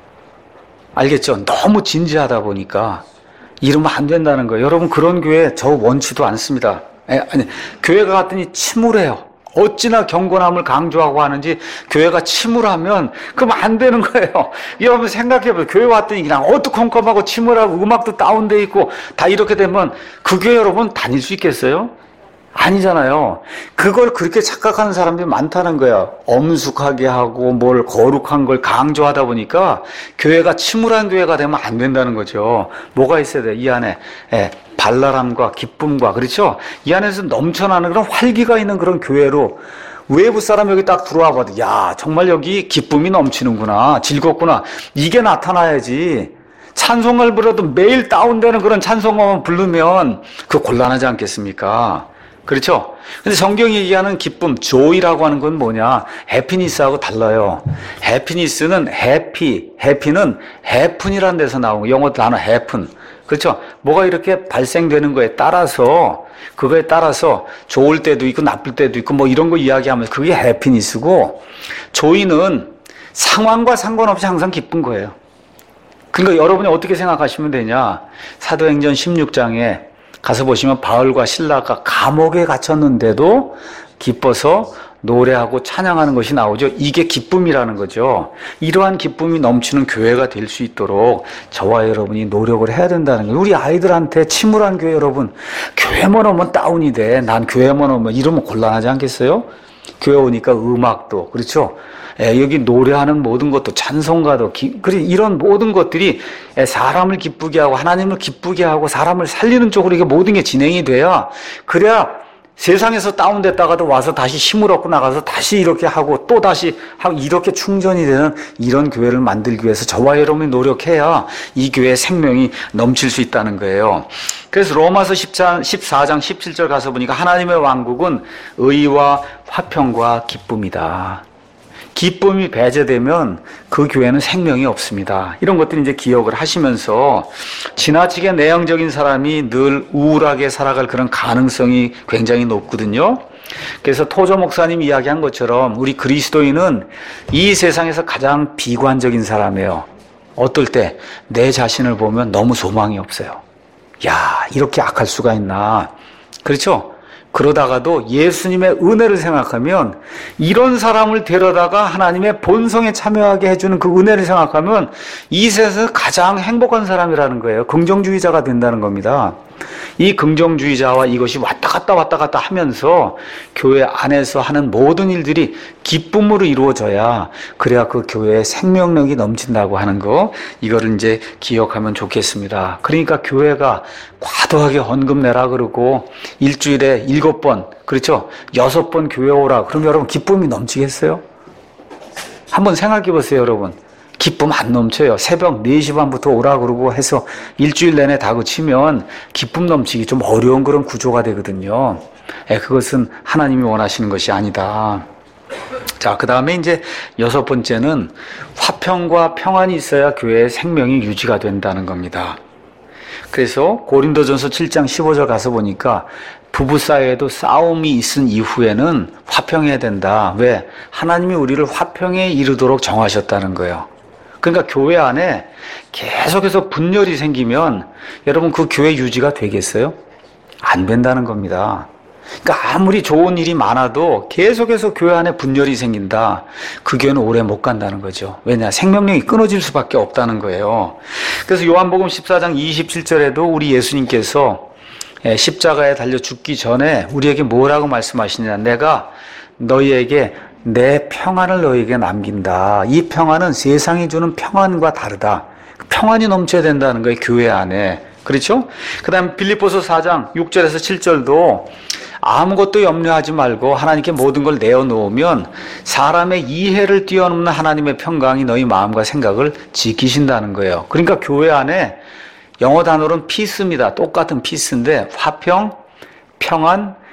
알겠죠? 너무 진지하다 보니까 이러면 안 된다는 거예요. 여러분 그런 교회 저 원치도 않습니다. 아니, 교회가 갔더니 침울해요. 어찌나 경건함을 강조하고 하는지 교회가 침울하면 그럼 안 되는 거예요. 여러분 생각해보세요. 교회 왔더니 그냥 어두컴컴하고 침울하고 음악도 다운돼 있고 다 이렇게 되면 그 교회 여러분 다닐 수 있겠어요? 아니잖아요. 그걸 그렇게 착각하는 사람들이 많다는 거야. 엄숙하게 하고 뭘 거룩한 걸 강조하다 보니까 교회가 침울한 교회가 되면 안 된다는 거죠. 뭐가 있어야 돼? 이 안에 발랄함과 기쁨과, 그렇죠? 이 안에서 넘쳐나는 그런 활기가 있는 그런 교회로 외부 사람 여기 딱 들어와 봐도 야 정말 여기 기쁨이 넘치는구나, 즐겁구나, 이게 나타나야지. 찬송을 불러도 매일 다운되는 그런 찬송만 부르면 그 곤란하지 않겠습니까? 그렇죠? 근데 성경이 얘기하는 기쁨, 조이라고 하는 건 뭐냐? 해피니스하고 달라요. 해피니스는 해피는 해픈이라는 데서 나온 거. 영어 단어 해픈. 그렇죠? 뭐가 이렇게 발생되는 거에 따라서, 그거에 따라서 좋을 때도 있고 나쁠 때도 있고 뭐 이런 거 이야기하면서 그게 해피니스고, 조이는 상황과 상관없이 항상 기쁜 거예요. 그러니까 여러분이 어떻게 생각하시면 되냐? 사도행전 16장에 가서 보시면 바울과 실라가 감옥에 갇혔는데도 기뻐서 노래하고 찬양하는 것이 나오죠. 이게 기쁨이라는 거죠. 이러한 기쁨이 넘치는 교회가 될 수 있도록 저와 여러분이 노력을 해야 된다는 거예요. 우리 아이들한테 침울한 교회 여러분, 교회만 오면 다운이 돼. 난 교회만 오면 이러면 곤란하지 않겠어요? 교회 오니까 음악도, 그렇죠? 여기 노래하는 모든 것도, 찬송가도, 이런 모든 것들이 사람을 기쁘게 하고 하나님을 기쁘게 하고 사람을 살리는 쪽으로 이게 모든 게 진행이 돼야, 그래야 세상에서 다운됐다가도 와서 다시 힘을 얻고 나가서 다시 이렇게 하고 또 다시 하고 이렇게 충전이 되는 이런 교회를 만들기 위해서 저와 여러분이 노력해야 이 교회의 생명이 넘칠 수 있다는 거예요. 그래서 로마서 14장 17절 가서 보니까 하나님의 왕국은 의와 화평과 기쁨이다. 기쁨이 배제되면 그 교회는 생명이 없습니다. 이런 것들을 이제 기억을 하시면서 지나치게 내향적인 사람이 늘 우울하게 살아갈 그런 가능성이 굉장히 높거든요. 그래서 토조 목사님 이야기한 것처럼 우리 그리스도인은 이 세상에서 가장 비관적인 사람이에요. 어떨 때 내 자신을 보면 너무 소망이 없어요. 야, 이렇게 악할 수가 있나. 그렇죠? 그러다가도 예수님의 은혜를 생각하면 이런 사람을 데려다가 하나님의 본성에 참여하게 해주는 그 은혜를 생각하면 이 세상에서 가장 행복한 사람이라는 거예요. 긍정주의자가 된다는 겁니다. 이 긍정주의자와 이것이 왔다 갔다 하면서 교회 안에서 하는 모든 일들이 기쁨으로 이루어져야 그래야 그 교회에 생명력이 넘친다고 하는 거, 이거를 이제 기억하면 좋겠습니다. 그러니까 교회가 과도하게 헌금 내라 그러고 일주일에 7번, 그렇죠? 6번 교회 오라. 그럼 여러분 기쁨이 넘치겠어요? 한번 생각해 보세요, 여러분. 기쁨 안 넘쳐요. 새벽 4시 반부터 오라 그러고 해서 일주일 내내 다 그치면 기쁨 넘치기 좀 어려운 그런 구조가 되거든요. 그것은 하나님이 원하시는 것이 아니다. 자, 그 다음에 이제 6번째는 화평과 평안이 있어야 교회의 생명이 유지가 된다는 겁니다. 그래서 고린도전서 7장 15절 가서 보니까 부부 사이에도 싸움이 있은 이후에는 화평해야 된다. 왜? 하나님이 우리를 화평에 이르도록 정하셨다는 거예요. 그러니까 교회 안에 계속해서 분열이 생기면 여러분 그 교회 유지가 되겠어요? 안 된다는 겁니다. 그러니까 아무리 좋은 일이 많아도 계속해서 교회 안에 분열이 생긴다. 그 교회는 오래 못 간다는 거죠. 왜냐? 생명력이 끊어질 수밖에 없다는 거예요. 그래서 요한복음 14장 27절에도 우리 예수님께서 십자가에 달려 죽기 전에 우리에게 뭐라고 말씀하시냐? 내가 너희에게 내 평안을 너희에게 남긴다. 이 평안은 세상이 주는 평안과 다르다. 평안이 넘쳐야 된다는 거예요, 교회 안에. 그렇죠? 그 다음에 빌립보서 4장 6절에서 7절도 아무것도 염려하지 말고 하나님께 모든 걸 내어놓으면 사람의 이해를 뛰어넘는 하나님의 평강이 너희 마음과 생각을 지키신다는 거예요. 그러니까 교회 안에 영어 단어로는 피스입니다. 똑같은 피스인데 화평, 평안,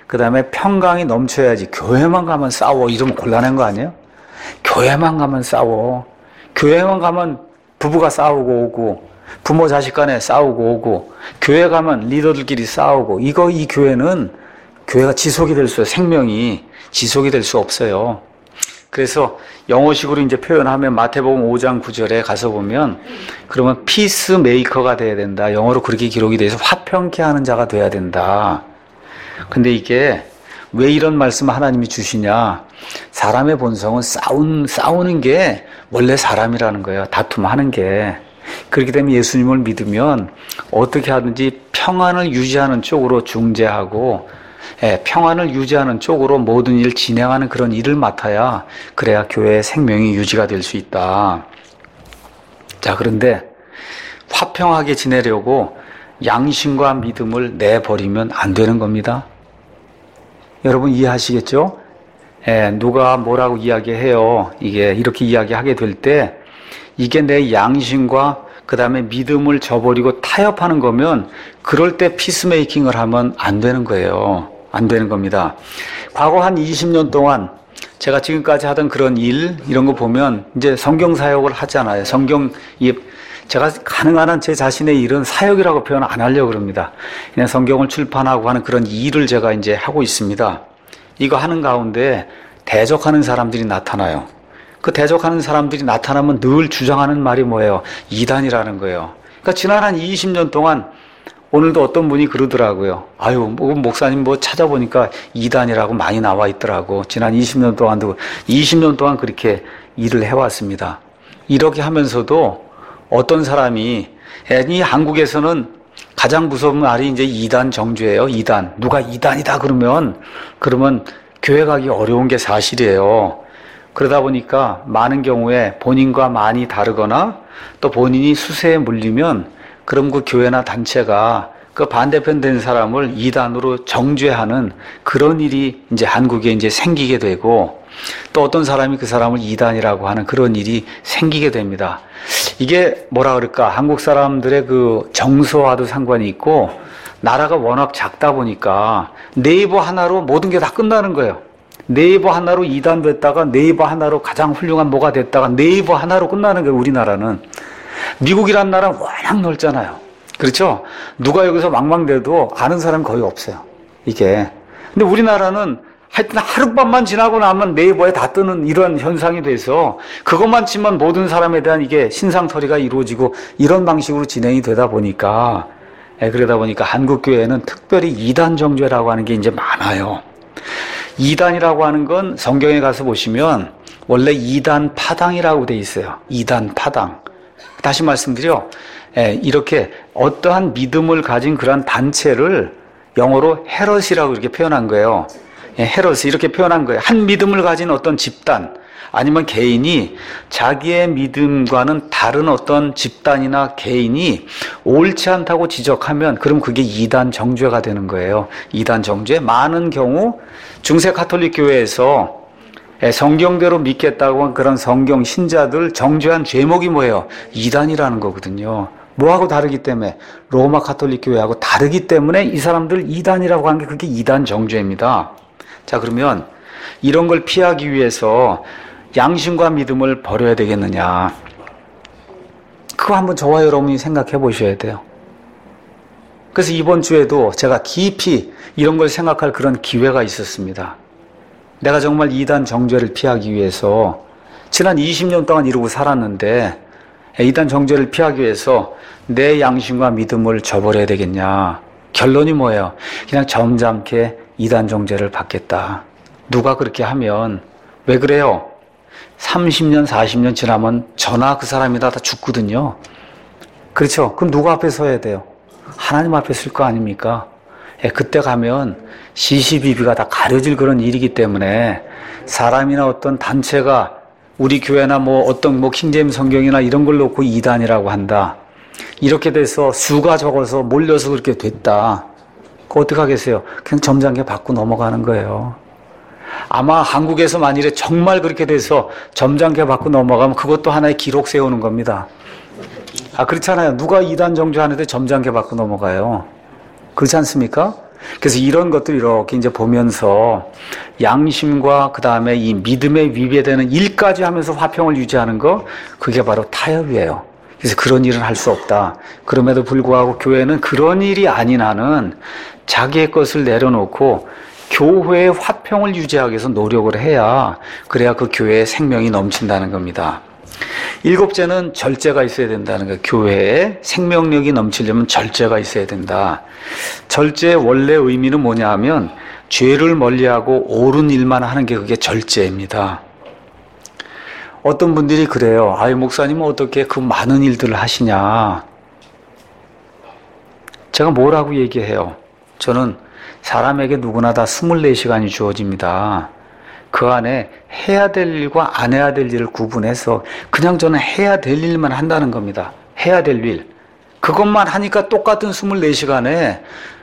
그 다음에 평강이 넘쳐야지. 교회만 가면 싸워. 이러면 곤란한 거 아니에요? 교회만 가면 싸워. 교회만 가면 부부가 싸우고 오고, 부모 자식 간에 싸우고 오고, 교회 가면 리더들끼리 싸우고, 이 교회는 교회가 지속이 될 수, 생명이 지속이 될 수 없어요. 그래서 영어식으로 이제 표현하면 마태복음 5장 9절에 가서 보면, 그러면 피스메이커가 돼야 된다. 영어로 그렇게 기록이 돼서 화평케 하는 자가 돼야 된다. 근데 이게 왜 이런 말씀을 하나님이 주시냐? 사람의 본성은 싸우는 게 원래 사람이라는 거예요. 다툼하는 게. 그렇기 때문에 예수님을 믿으면 어떻게 하든지 평안을 유지하는 쪽으로 중재하고, 평안을 유지하는 쪽으로 모든 일을 진행하는 그런 일을 맡아야, 그래야 교회의 생명이 유지가 될 수 있다. 자, 그런데 화평하게 지내려고 양심과 믿음을 내버리면 안 되는 겁니다. 여러분 이해하시겠죠? 누가 뭐라고 이야기해요. 이게 이렇게 이야기하게 될 때, 이게 내 양심과 그 다음에 믿음을 저버리고 타협하는 거면, 그럴 때 피스메이킹을 하면 안 되는 거예요. 안 되는 겁니다. 과거 한 20년 동안 제가 지금까지 하던 그런 일, 이런 거 보면 이제 성경 사역을 하잖아요. 제가 가능한 한 제 자신의 일은 사역이라고 표현 안 하려고 그럽니다. 그냥 성경을 출판하고 하는 그런 일을 제가 이제 하고 있습니다. 이거 하는 가운데 대적하는 사람들이 나타나요. 그 대적하는 사람들이 나타나면 늘 주장하는 말이 뭐예요? 이단이라는 거예요. 그러니까 지난 한 20년 동안 오늘도 어떤 분이 그러더라고요. 목사님 찾아보니까 이단이라고 많이 나와 있더라고. 지난 20년 동안도 20년 동안 그렇게 일을 해왔습니다. 이렇게 하면서도 어떤 사람이, 이 한국에서는 가장 무서운 말이 이제 이단 정죄예요. 이단. 누가 이단이다 그러면 교회 가기 어려운 게 사실이에요. 그러다 보니까 많은 경우에 본인과 많이 다르거나 또 본인이 수세에 물리면, 그럼 그 교회나 단체가 그 반대편 된 사람을 이단으로 정죄하는 그런 일이 이제 한국에 이제 생기게 되고, 또 어떤 사람이 그 사람을 이단이라고 하는 그런 일이 생기게 됩니다. 이게 뭐라 그럴까? 한국 사람들의 그 정서와도 상관이 있고, 나라가 워낙 작다 보니까 네이버 하나로 모든 게 다 끝나는 거예요. 네이버 하나로 이단 됐다가 네이버 하나로 가장 훌륭한 뭐가 됐다가 네이버 하나로 끝나는 거예요. 우리나라는. 미국이란 나라는 워낙 넓잖아요. 그렇죠? 누가 여기서 망망대도 아는 사람이 거의 없어요. 이게. 근데 우리나라는 하여튼 하룻밤만 지나고 나면 네이버에 다 뜨는 이런 현상이 돼서, 그것만 치면 모든 사람에 대한 이게 신상털이가 이루어지고 이런 방식으로 진행이 되다 보니까, 그러다 보니까 한국 교회에는 특별히 이단 정죄라고 하는 게 이제 많아요. 이단이라고 하는 건 성경에 가서 보시면 원래 이단 파당이라고 돼 있어요. 이단 파당. 다시 말씀드려, 이렇게 어떠한 믿음을 가진 그런 단체를 영어로 헤럿이라고 이렇게 표현한 거예요. 헤럿이 이렇게 표현한 거예요. 한 믿음을 가진 어떤 집단, 아니면 개인이 자기의 믿음과는 다른 어떤 집단이나 개인이 옳지 않다고 지적하면, 그럼 그게 이단 정죄가 되는 거예요. 이단 정죄. 많은 경우 중세 가톨릭 교회에서 성경대로 믿겠다고 한 그런 성경 신자들 정죄한 죄목이 뭐예요? 이단이라는 거거든요. 뭐하고 다르기 때문에, 로마 가톨릭 교회하고 다르기 때문에 이 사람들 이단이라고 한 게 그게 이단 정죄입니다. 자, 그러면 이런 걸 피하기 위해서 양심과 믿음을 버려야 되겠느냐? 그거 한번 저와 여러분이 생각해 보셔야 돼요. 그래서 이번 주에도 제가 깊이 이런 걸 생각할 그런 기회가 있었습니다. 내가 정말 이단 정죄를 피하기 위해서 지난 20년 동안 이러고 살았는데, 이단 정죄를 피하기 위해서 내 양심과 믿음을 저버려야 되겠냐? 결론이 뭐예요? 그냥 점잖게 이단 정죄를 받겠다. 누가 그렇게 하면 왜 그래요? 30년, 40년 지나면 저나 그 사람이 다 죽거든요. 그렇죠? 그럼 누구 앞에 서야 돼요? 하나님 앞에 설 거 아닙니까? 그때 가면 시시비비가 다 가려질 그런 일이기 때문에, 사람이나 어떤 단체가 우리 교회나 어떤 킹제임 성경이나 이런 걸 놓고 이단이라고 한다. 이렇게 돼서 수가 적어서 몰려서 그렇게 됐다. 그거 어떡하겠어요? 그냥 점잖게 받고 넘어가는 거예요. 아마 한국에서 만일에 정말 그렇게 돼서 점잖게 받고 넘어가면 그것도 하나의 기록 세우는 겁니다. 그렇잖아요. 누가 이단 정죄하는데 점잖게 받고 넘어가요? 그렇지 않습니까? 그래서 이런 것들 이렇게 이제 보면서 양심과 그 다음에 이 믿음에 위배되는 일까지 하면서 화평을 유지하는 거, 그게 바로 타협이에요. 그래서 그런 일은 할 수 없다. 그럼에도 불구하고 교회는 그런 일이 아닌 한은 자기의 것을 내려놓고 교회의 화평을 유지하기 위해서 노력을 해야, 그래야 그 교회의 생명이 넘친다는 겁니다. 일곱째는 절제가 있어야 된다는 거예요. 교회에 생명력이 넘치려면 절제가 있어야 된다. 절제의 원래 의미는 뭐냐 하면 죄를 멀리하고 옳은 일만 하는 게 그게 절제입니다. 어떤 분들이 그래요. 아이, 목사님은 어떻게 그 많은 일들을 하시냐. 제가 뭐라고 얘기해요? 저는 사람에게 누구나 다 24시간이 주어집니다. 그 안에 해야 될 일과 안 해야 될 일을 구분해서 그냥 저는 해야 될 일만 한다는 겁니다. 해야 될 일. 그것만 하니까 똑같은 24시간에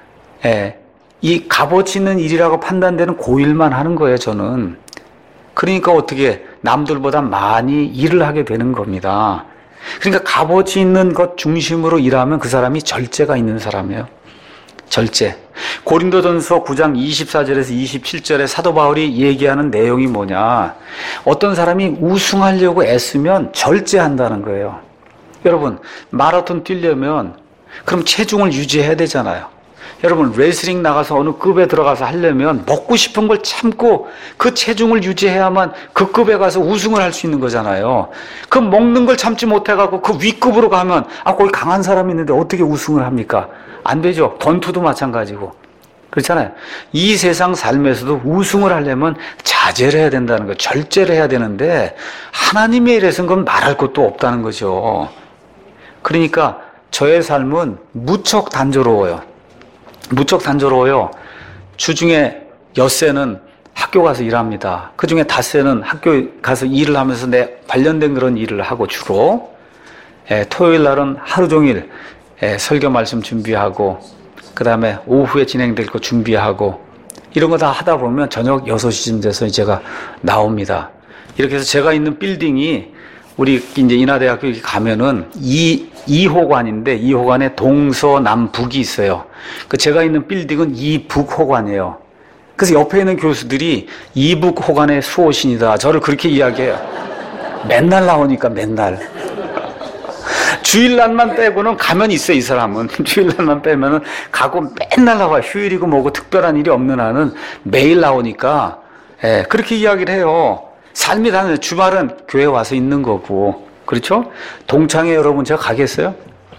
이 값어치 있는 일이라고 판단되는 그 일만 하는 거예요, 저는. 그러니까 어떻게 남들보다 많이 일을 하게 되는 겁니다. 그러니까 값어치 있는 것 중심으로 일하면 그 사람이 절제가 있는 사람이에요. 절제. 고린도전서 9장 24절에서 27절에 사도 바울이 얘기하는 내용이 뭐냐. 어떤 사람이 우승하려고 애쓰면 절제한다는 거예요. 여러분, 마라톤 뛰려면 그럼 체중을 유지해야 되잖아요. 여러분, 레슬링 나가서 어느 급에 들어가서 하려면 먹고 싶은 걸 참고 그 체중을 유지해야만 그 급에 가서 우승을 할 수 있는 거잖아요. 그 먹는 걸 참지 못해갖고 그 윗급으로 가면 거기 강한 사람이 있는데 어떻게 우승을 합니까? 안 되죠. 권투도 마찬가지고. 그렇잖아요. 이 세상 삶에서도 우승을 하려면 자제를 해야 된다는 거예요. 절제를 해야 되는데 하나님의 일에서는 그건 말할 것도 없다는 거죠. 그러니까 저의 삶은 무척 단조로워요. 무척 단조로워요. 주중에 엿새는 학교 가서 일합니다. 그중에 닷새는 학교 가서 일을 하면서 내 관련된 그런 일을 하고 주로 토요일 날은 하루 종일 설교 말씀 준비하고 그 다음에 오후에 진행될 거 준비하고 이런 거 다 하다 보면 저녁 6시쯤 돼서 제가 나옵니다. 이렇게 해서 제가 있는 빌딩이 우리 이제 인하대학교 가면은 2호관인데 2호관에 동서남북이 있어요. 그 제가 있는 빌딩은 이북호관이에요. 그래서 옆에 있는 교수들이 이북호관의 수호신이다. 저를 그렇게 이야기해요. 맨날 나오니까 맨날. 주일날만 빼고는 가면 있어요, 이 사람은. 주일날만 빼면은 가고 맨날 나와요. 휴일이고 뭐고 특별한 일이 없는 한은 매일 나오니까, 그렇게 이야기를 해요. 삶이 다른, 주말은 교회 와서 있는 거고. 그렇죠? 동창회 여러분 제가 가겠어요?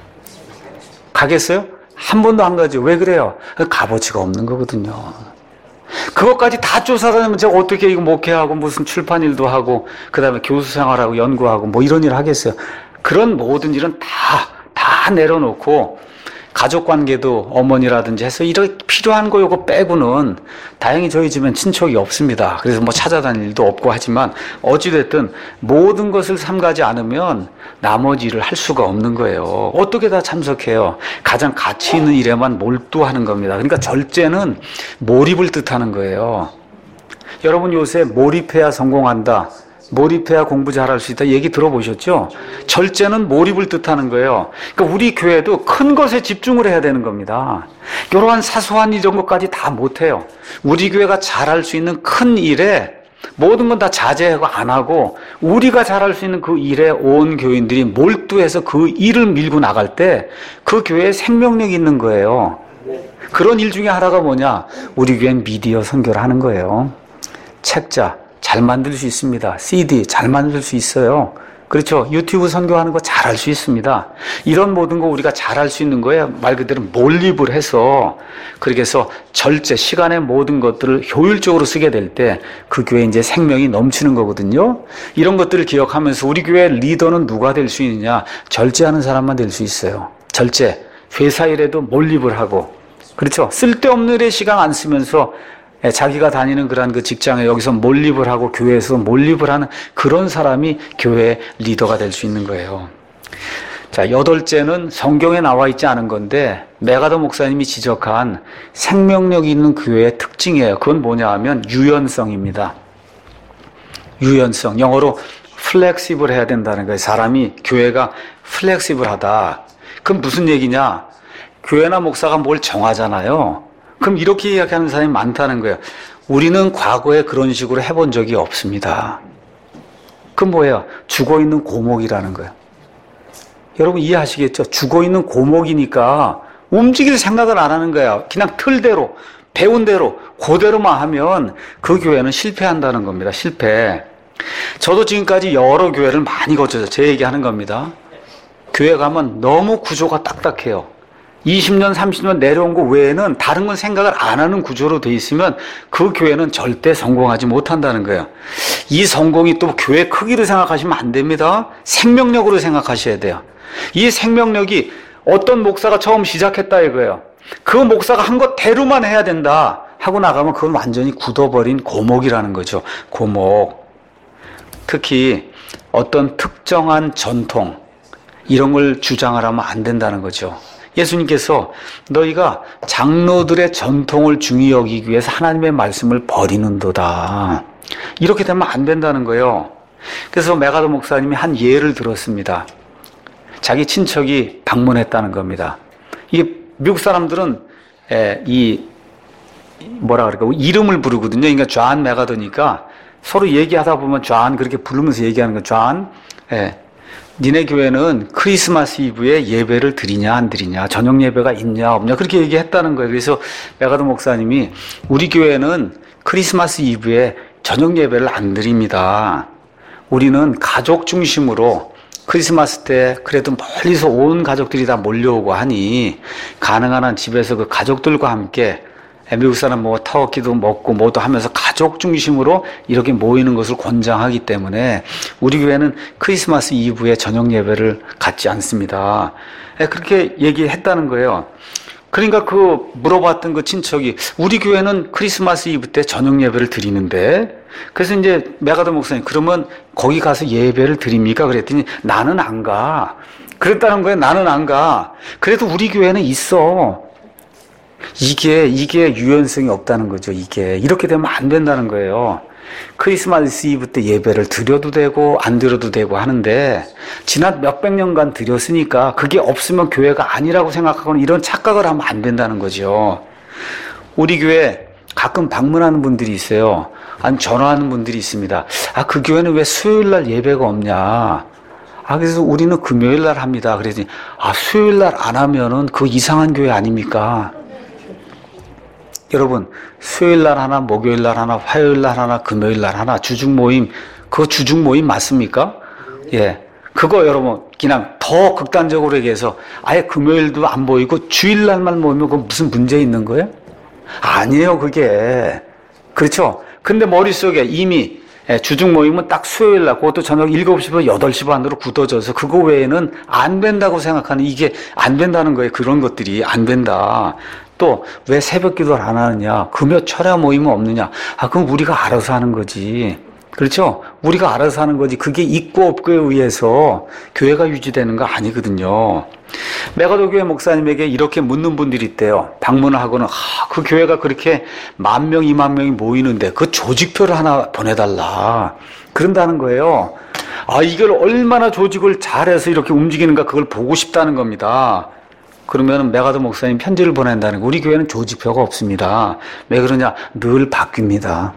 가겠어요? 한 번도 안 가죠. 왜 그래요? 값어치가 없는 거거든요. 그것까지 다 쫓아다니면 제가 어떻게 이거 목회하고 무슨 출판 일도 하고 그 다음에 교수 생활하고 연구하고 뭐 이런 일 하겠어요. 그런 모든 일은 다 내려놓고 가족관계도 어머니라든지 해서 이렇게 필요한 거 요거 빼고는 다행히 저희 집엔 친척이 없습니다. 그래서 뭐 찾아다닐 일도 없고 하지만 어찌됐든 모든 것을 삼가지 않으면 나머지 일을 할 수가 없는 거예요. 어떻게 다 참석해요? 가장 가치 있는 일에만 몰두하는 겁니다. 그러니까 절제는 몰입을 뜻하는 거예요. 여러분 요새 몰입해야 성공한다. 몰입해야 공부 잘할 수 있다 얘기 들어보셨죠? 절제는 몰입을 뜻하는 거예요. 그러니까 우리 교회도 큰 것에 집중을 해야 되는 겁니다. 이러한 사소한 이런 것까지 다 못해요. 우리 교회가 잘할 수 있는 큰 일에 모든 건 다 자제하고 안 하고 우리가 잘할 수 있는 그 일에 온 교인들이 몰두해서 그 일을 밀고 나갈 때 그 교회에 생명력이 있는 거예요. 그런 일 중에 하나가 뭐냐? 우리 교회는 미디어 선교를 하는 거예요. 책자 잘 만들 수 있습니다. CD 잘 만들 수 있어요. 그렇죠? 유튜브 선교하는 거 잘할 수 있습니다. 이런 모든 거 우리가 잘할 수 있는 거에 말 그대로 몰입을 해서 그렇게 해서 절제, 시간의 모든 것들을 효율적으로 쓰게 될 때 그 교회에 이제 생명이 넘치는 거거든요. 이런 것들을 기억하면서 우리 교회 리더는 누가 될 수 있느냐? 절제하는 사람만 될 수 있어요. 절제. 회사 일에도 몰입을 하고. 그렇죠? 쓸데없는 일에 시간 안 쓰면서 자기가 다니는 그런 그 직장에 여기서 몰입을 하고 교회에서 몰입을 하는 그런 사람이 교회의 리더가 될 수 있는 거예요. 자, 8째는 성경에 나와 있지 않은 건데 메가더 목사님이 지적한 생명력 있는 교회의 특징이에요. 그건 뭐냐 하면 유연성입니다. 유연성. 영어로 플렉시블 해야 된다는 거예요. 사람이 교회가 플렉시블하다. 그럼 무슨 얘기냐? 교회나 목사가 뭘 정하잖아요. 그럼 이렇게 이야기하는 사람이 많다는 거예요. 우리는 과거에 그런 식으로 해본 적이 없습니다. 그럼 뭐예요? 죽어있는 고목이라는 거예요. 여러분 이해하시겠죠? 죽어있는 고목이니까 움직일 생각을 안 하는 거예요. 그냥 틀대로, 배운 대로, 그대로만 하면 그 교회는 실패한다는 겁니다. 실패. 저도 지금까지 여러 교회를 많이 거쳐서 제 얘기하는 겁니다. 교회 가면 너무 구조가 딱딱해요. 20년, 30년 내려온 거 외에는 다른 건 생각을 안 하는 구조로 돼 있으면 그 교회는 절대 성공하지 못한다는 거예요. 이 성공이 또 교회 크기로 생각하시면 안 됩니다. 생명력으로 생각하셔야 돼요. 이 생명력이 어떤 목사가 처음 시작했다 이거예요. 그 목사가 한 것 대로만 해야 된다 하고 나가면 그건 완전히 굳어버린 고목이라는 거죠. 고목. 특히 어떤 특정한 전통 이런 걸 주장을 하면 안 된다는 거죠. 예수님께서 너희가 장로들의 전통을 중히 여기기 위해서 하나님의 말씀을 버리는도다. 이렇게 되면 안 된다는 거예요. 그래서 메가더 목사님이 한 예를 들었습니다. 자기 친척이 방문했다는 겁니다. 이게 미국 사람들은 뭐라 그럴까 이름을 부르거든요. 그러니까 존 메가더니까 서로 얘기하다 보면 존 그렇게 부르면서 얘기하는 거 존. 니네 교회는 크리스마스 이브에 예배를 드리냐 안 드리냐 저녁 예배가 있냐 없냐 그렇게 얘기했다는 거예요. 그래서 메가더 목사님이 우리 교회는 크리스마스 이브에 저녁 예배를 안 드립니다. 우리는 가족 중심으로 크리스마스 때 그래도 멀리서 온 가족들이 다 몰려오고 하니 가능한 한 집에서 그 가족들과 함께 미국 사람 뭐 터키도 먹고 뭐도 하면서 가족 중심으로 이렇게 모이는 것을 권장하기 때문에 우리 교회는 크리스마스 이브에 저녁 예배를 갖지 않습니다. 그렇게 얘기했다는 거예요. 그러니까 그 물어봤던 그 친척이 우리 교회는 크리스마스 이브 때 저녁 예배를 드리는데 그래서 이제 메가더 목사님 그러면 거기 가서 예배를 드립니까? 그랬더니 나는 안 가. 그랬다는 거예요. 나는 안 가. 그래도 우리 교회는 있어. 이게 유연성이 없다는 거죠. 이게 이렇게 되면 안 된다는 거예요. 크리스마스 이브 때 예배를 드려도 되고 안 드려도 되고 하는데 지난 몇백 년간 드렸으니까 그게 없으면 교회가 아니라고 생각하거나 이런 착각을 하면 안 된다는 거죠. 우리 교회 가끔 방문하는 분들이 있어요. 아니면 전화하는 분들이 있습니다. 그 교회는 왜 수요일 날 예배가 없냐? 그래서 우리는 금요일 날 합니다. 그랬더니 수요일 날 안 하면은 그 이상한 교회 아닙니까? 여러분, 수요일 날 하나, 목요일 날 하나, 화요일 날 하나, 금요일 날 하나, 주중 모임, 그거 주중 모임 맞습니까? 예. 그거 여러분, 그냥 더 극단적으로 얘기해서 아예 금요일도 안 보이고 주일 날만 모이면 그거 무슨 문제 있는 거예요? 아니에요, 그게. 그렇죠? 근데 머릿속에 이미 주중 모임은 딱 수요일 날, 그것도 저녁 7시부터 8시 반으로 굳어져서 그거 외에는 안 된다고 생각하는 이게 안 된다는 거예요. 그런 것들이 안 된다. 또 왜 새벽 기도를 안 하느냐? 금요 철야 모임은 없느냐? 그럼 우리가 알아서 하는 거지. 그렇죠? 우리가 알아서 하는 거지. 그게 있고 없고에 의해서 교회가 유지되는 거 아니거든요. 메가더 교회 목사님에게 이렇게 묻는 분들이 있대요. 방문을 하고는 그 교회가 그렇게 10,000명, 20,000명이 모이는데 그 조직표를 하나 보내달라. 그런다는 거예요. 이걸 얼마나 조직을 잘해서 이렇게 움직이는가 그걸 보고 싶다는 겁니다. 그러면 메가더 목사님 편지를 보낸다는 거. 우리 교회는 조직표가 없습니다. 왜 그러냐? 늘 바뀝니다.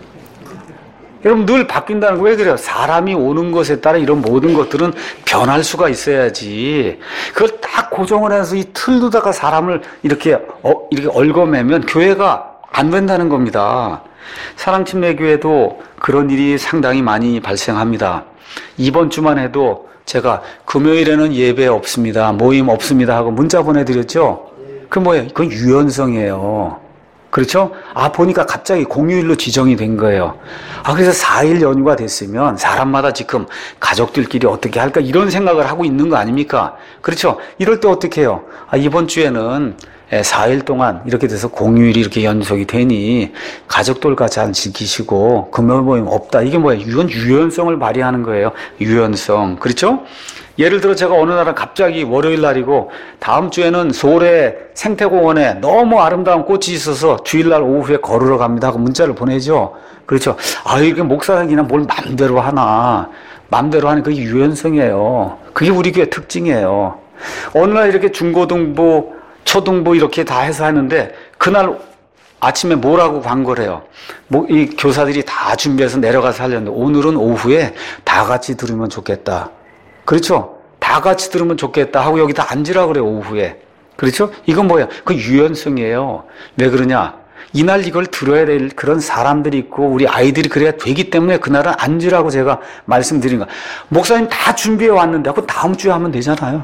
여러분 늘 바뀐다는 거 왜 그래요? 사람이 오는 것에 따라 이런 모든 것들은 변할 수가 있어야지. 그걸 딱 고정을 해서 이 틀로다가 사람을 이렇게 얽어매면 교회가 안 된다는 겁니다. 사랑침례교회도 그런 일이 상당히 많이 발생합니다. 이번 주만 해도 제가 금요일에는 예배 없습니다. 모임 없습니다 하고 문자 보내드렸죠? 그 뭐예요? 그건 유연성이에요. 그렇죠? 보니까 갑자기 공휴일로 지정이 된 거예요. 그래서 4일 연휴가 됐으면 사람마다 지금 가족들끼리 어떻게 할까 이런 생각을 하고 있는 거 아닙니까? 그렇죠? 이럴 때 어떻게 해요? 이번 주에는 4일 동안 이렇게 돼서 공휴일이 이렇게 연속이 되니 가족들과 잘 지키시고 금요 모임 없다. 이게 뭐예요? 이건 유연성을 발휘하는 거예요. 유연성. 그렇죠? 예를 들어 제가 어느 날은 갑자기 월요일 날이고 다음 주에는 서울의 생태공원에 너무 아름다운 꽃이 있어서 주일날 오후에 걸으러 갑니다 하고 문자를 보내죠. 그렇죠. 이게 목사는 그냥 뭘 맘대로 하나. 맘대로 하는 그게 유연성이에요. 그게 우리 교회 특징이에요. 어느 날 이렇게 중고등부 초등부 이렇게 다 해서 하는데 그날 아침에 뭐라고 광고를 해요? 이 교사들이 다 준비해서 내려가서 하려는데 오늘은 오후에 다 같이 들으면 좋겠다. 그렇죠? 다 같이 들으면 좋겠다 하고 여기다 앉으라 그래요, 오후에. 그렇죠? 이건 뭐야? 그 유연성이에요. 왜 그러냐? 이날 이걸 들어야 될 그런 사람들이 있고 우리 아이들이 그래야 되기 때문에 그날은 앉으라고 제가 말씀드린 거야. 목사님 다 준비해 왔는데 그거 다음 주에 하면 되잖아요.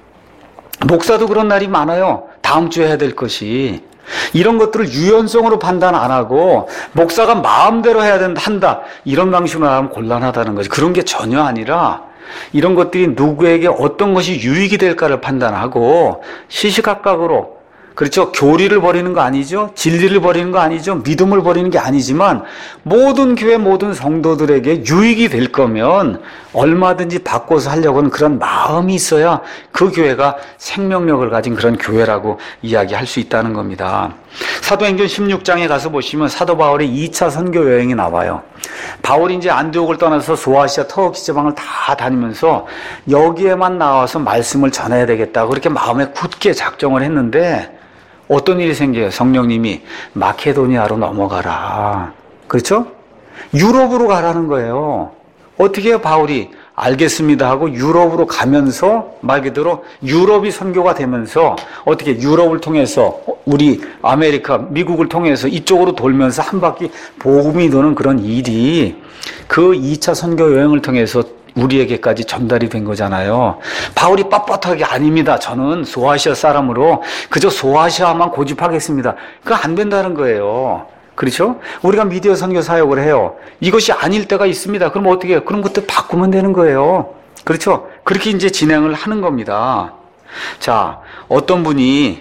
목사도 그런 날이 많아요. 다음 주에 해야 될 것이. 이런 것들을 유연성으로 판단 안 하고 목사가 마음대로 해야 한다. 이런 방식으로 하면 곤란하다는 거지. 그런 게 전혀 아니라 이런 것들이 누구에게 어떤 것이 유익이 될까를 판단하고 시시각각으로 그렇죠. 교리를 버리는 거 아니죠. 진리를 버리는 거 아니죠. 믿음을 버리는 게 아니지만 모든 교회 모든 성도들에게 유익이 될 거면 얼마든지 바꿔서 하려고 하는 그런 마음이 있어야 그 교회가 생명력을 가진 그런 교회라고 이야기할 수 있다는 겁니다. 사도행전 16장에 가서 보시면 사도 바울의 2차 선교 여행이 나와요. 바울이 이제 안디옥을 떠나서 소아시아 터키 지방을 다 다니면서 여기에만 나와서 말씀을 전해야 되겠다. 그렇게 마음에 굳게 작정을 했는데 어떤 일이 생겨요? 성령님이 마케도니아로 넘어가라. 그렇죠? 유럽으로 가라는 거예요. 어떻게 해요? 바울이 알겠습니다 하고 유럽으로 가면서 말 그대로 유럽이 선교가 되면서 어떻게 유럽을 통해서 우리 아메리카, 미국을 통해서 이쪽으로 돌면서 한 바퀴 복음이 도는 그런 일이 그 2차 선교 여행을 통해서 우리에게까지 전달이 된 거잖아요. 바울이 빳빳하게 아닙니다. 저는 소아시아 사람으로 그저 소아시아만 고집하겠습니다. 그거 안 된다는 거예요. 그렇죠? 우리가 미디어 선교 사역을 해요. 이것이 아닐 때가 있습니다. 그럼 어떻게 해요? 그럼 그때 바꾸면 되는 거예요. 그렇죠? 그렇게 이제 진행을 하는 겁니다. 자, 어떤 분이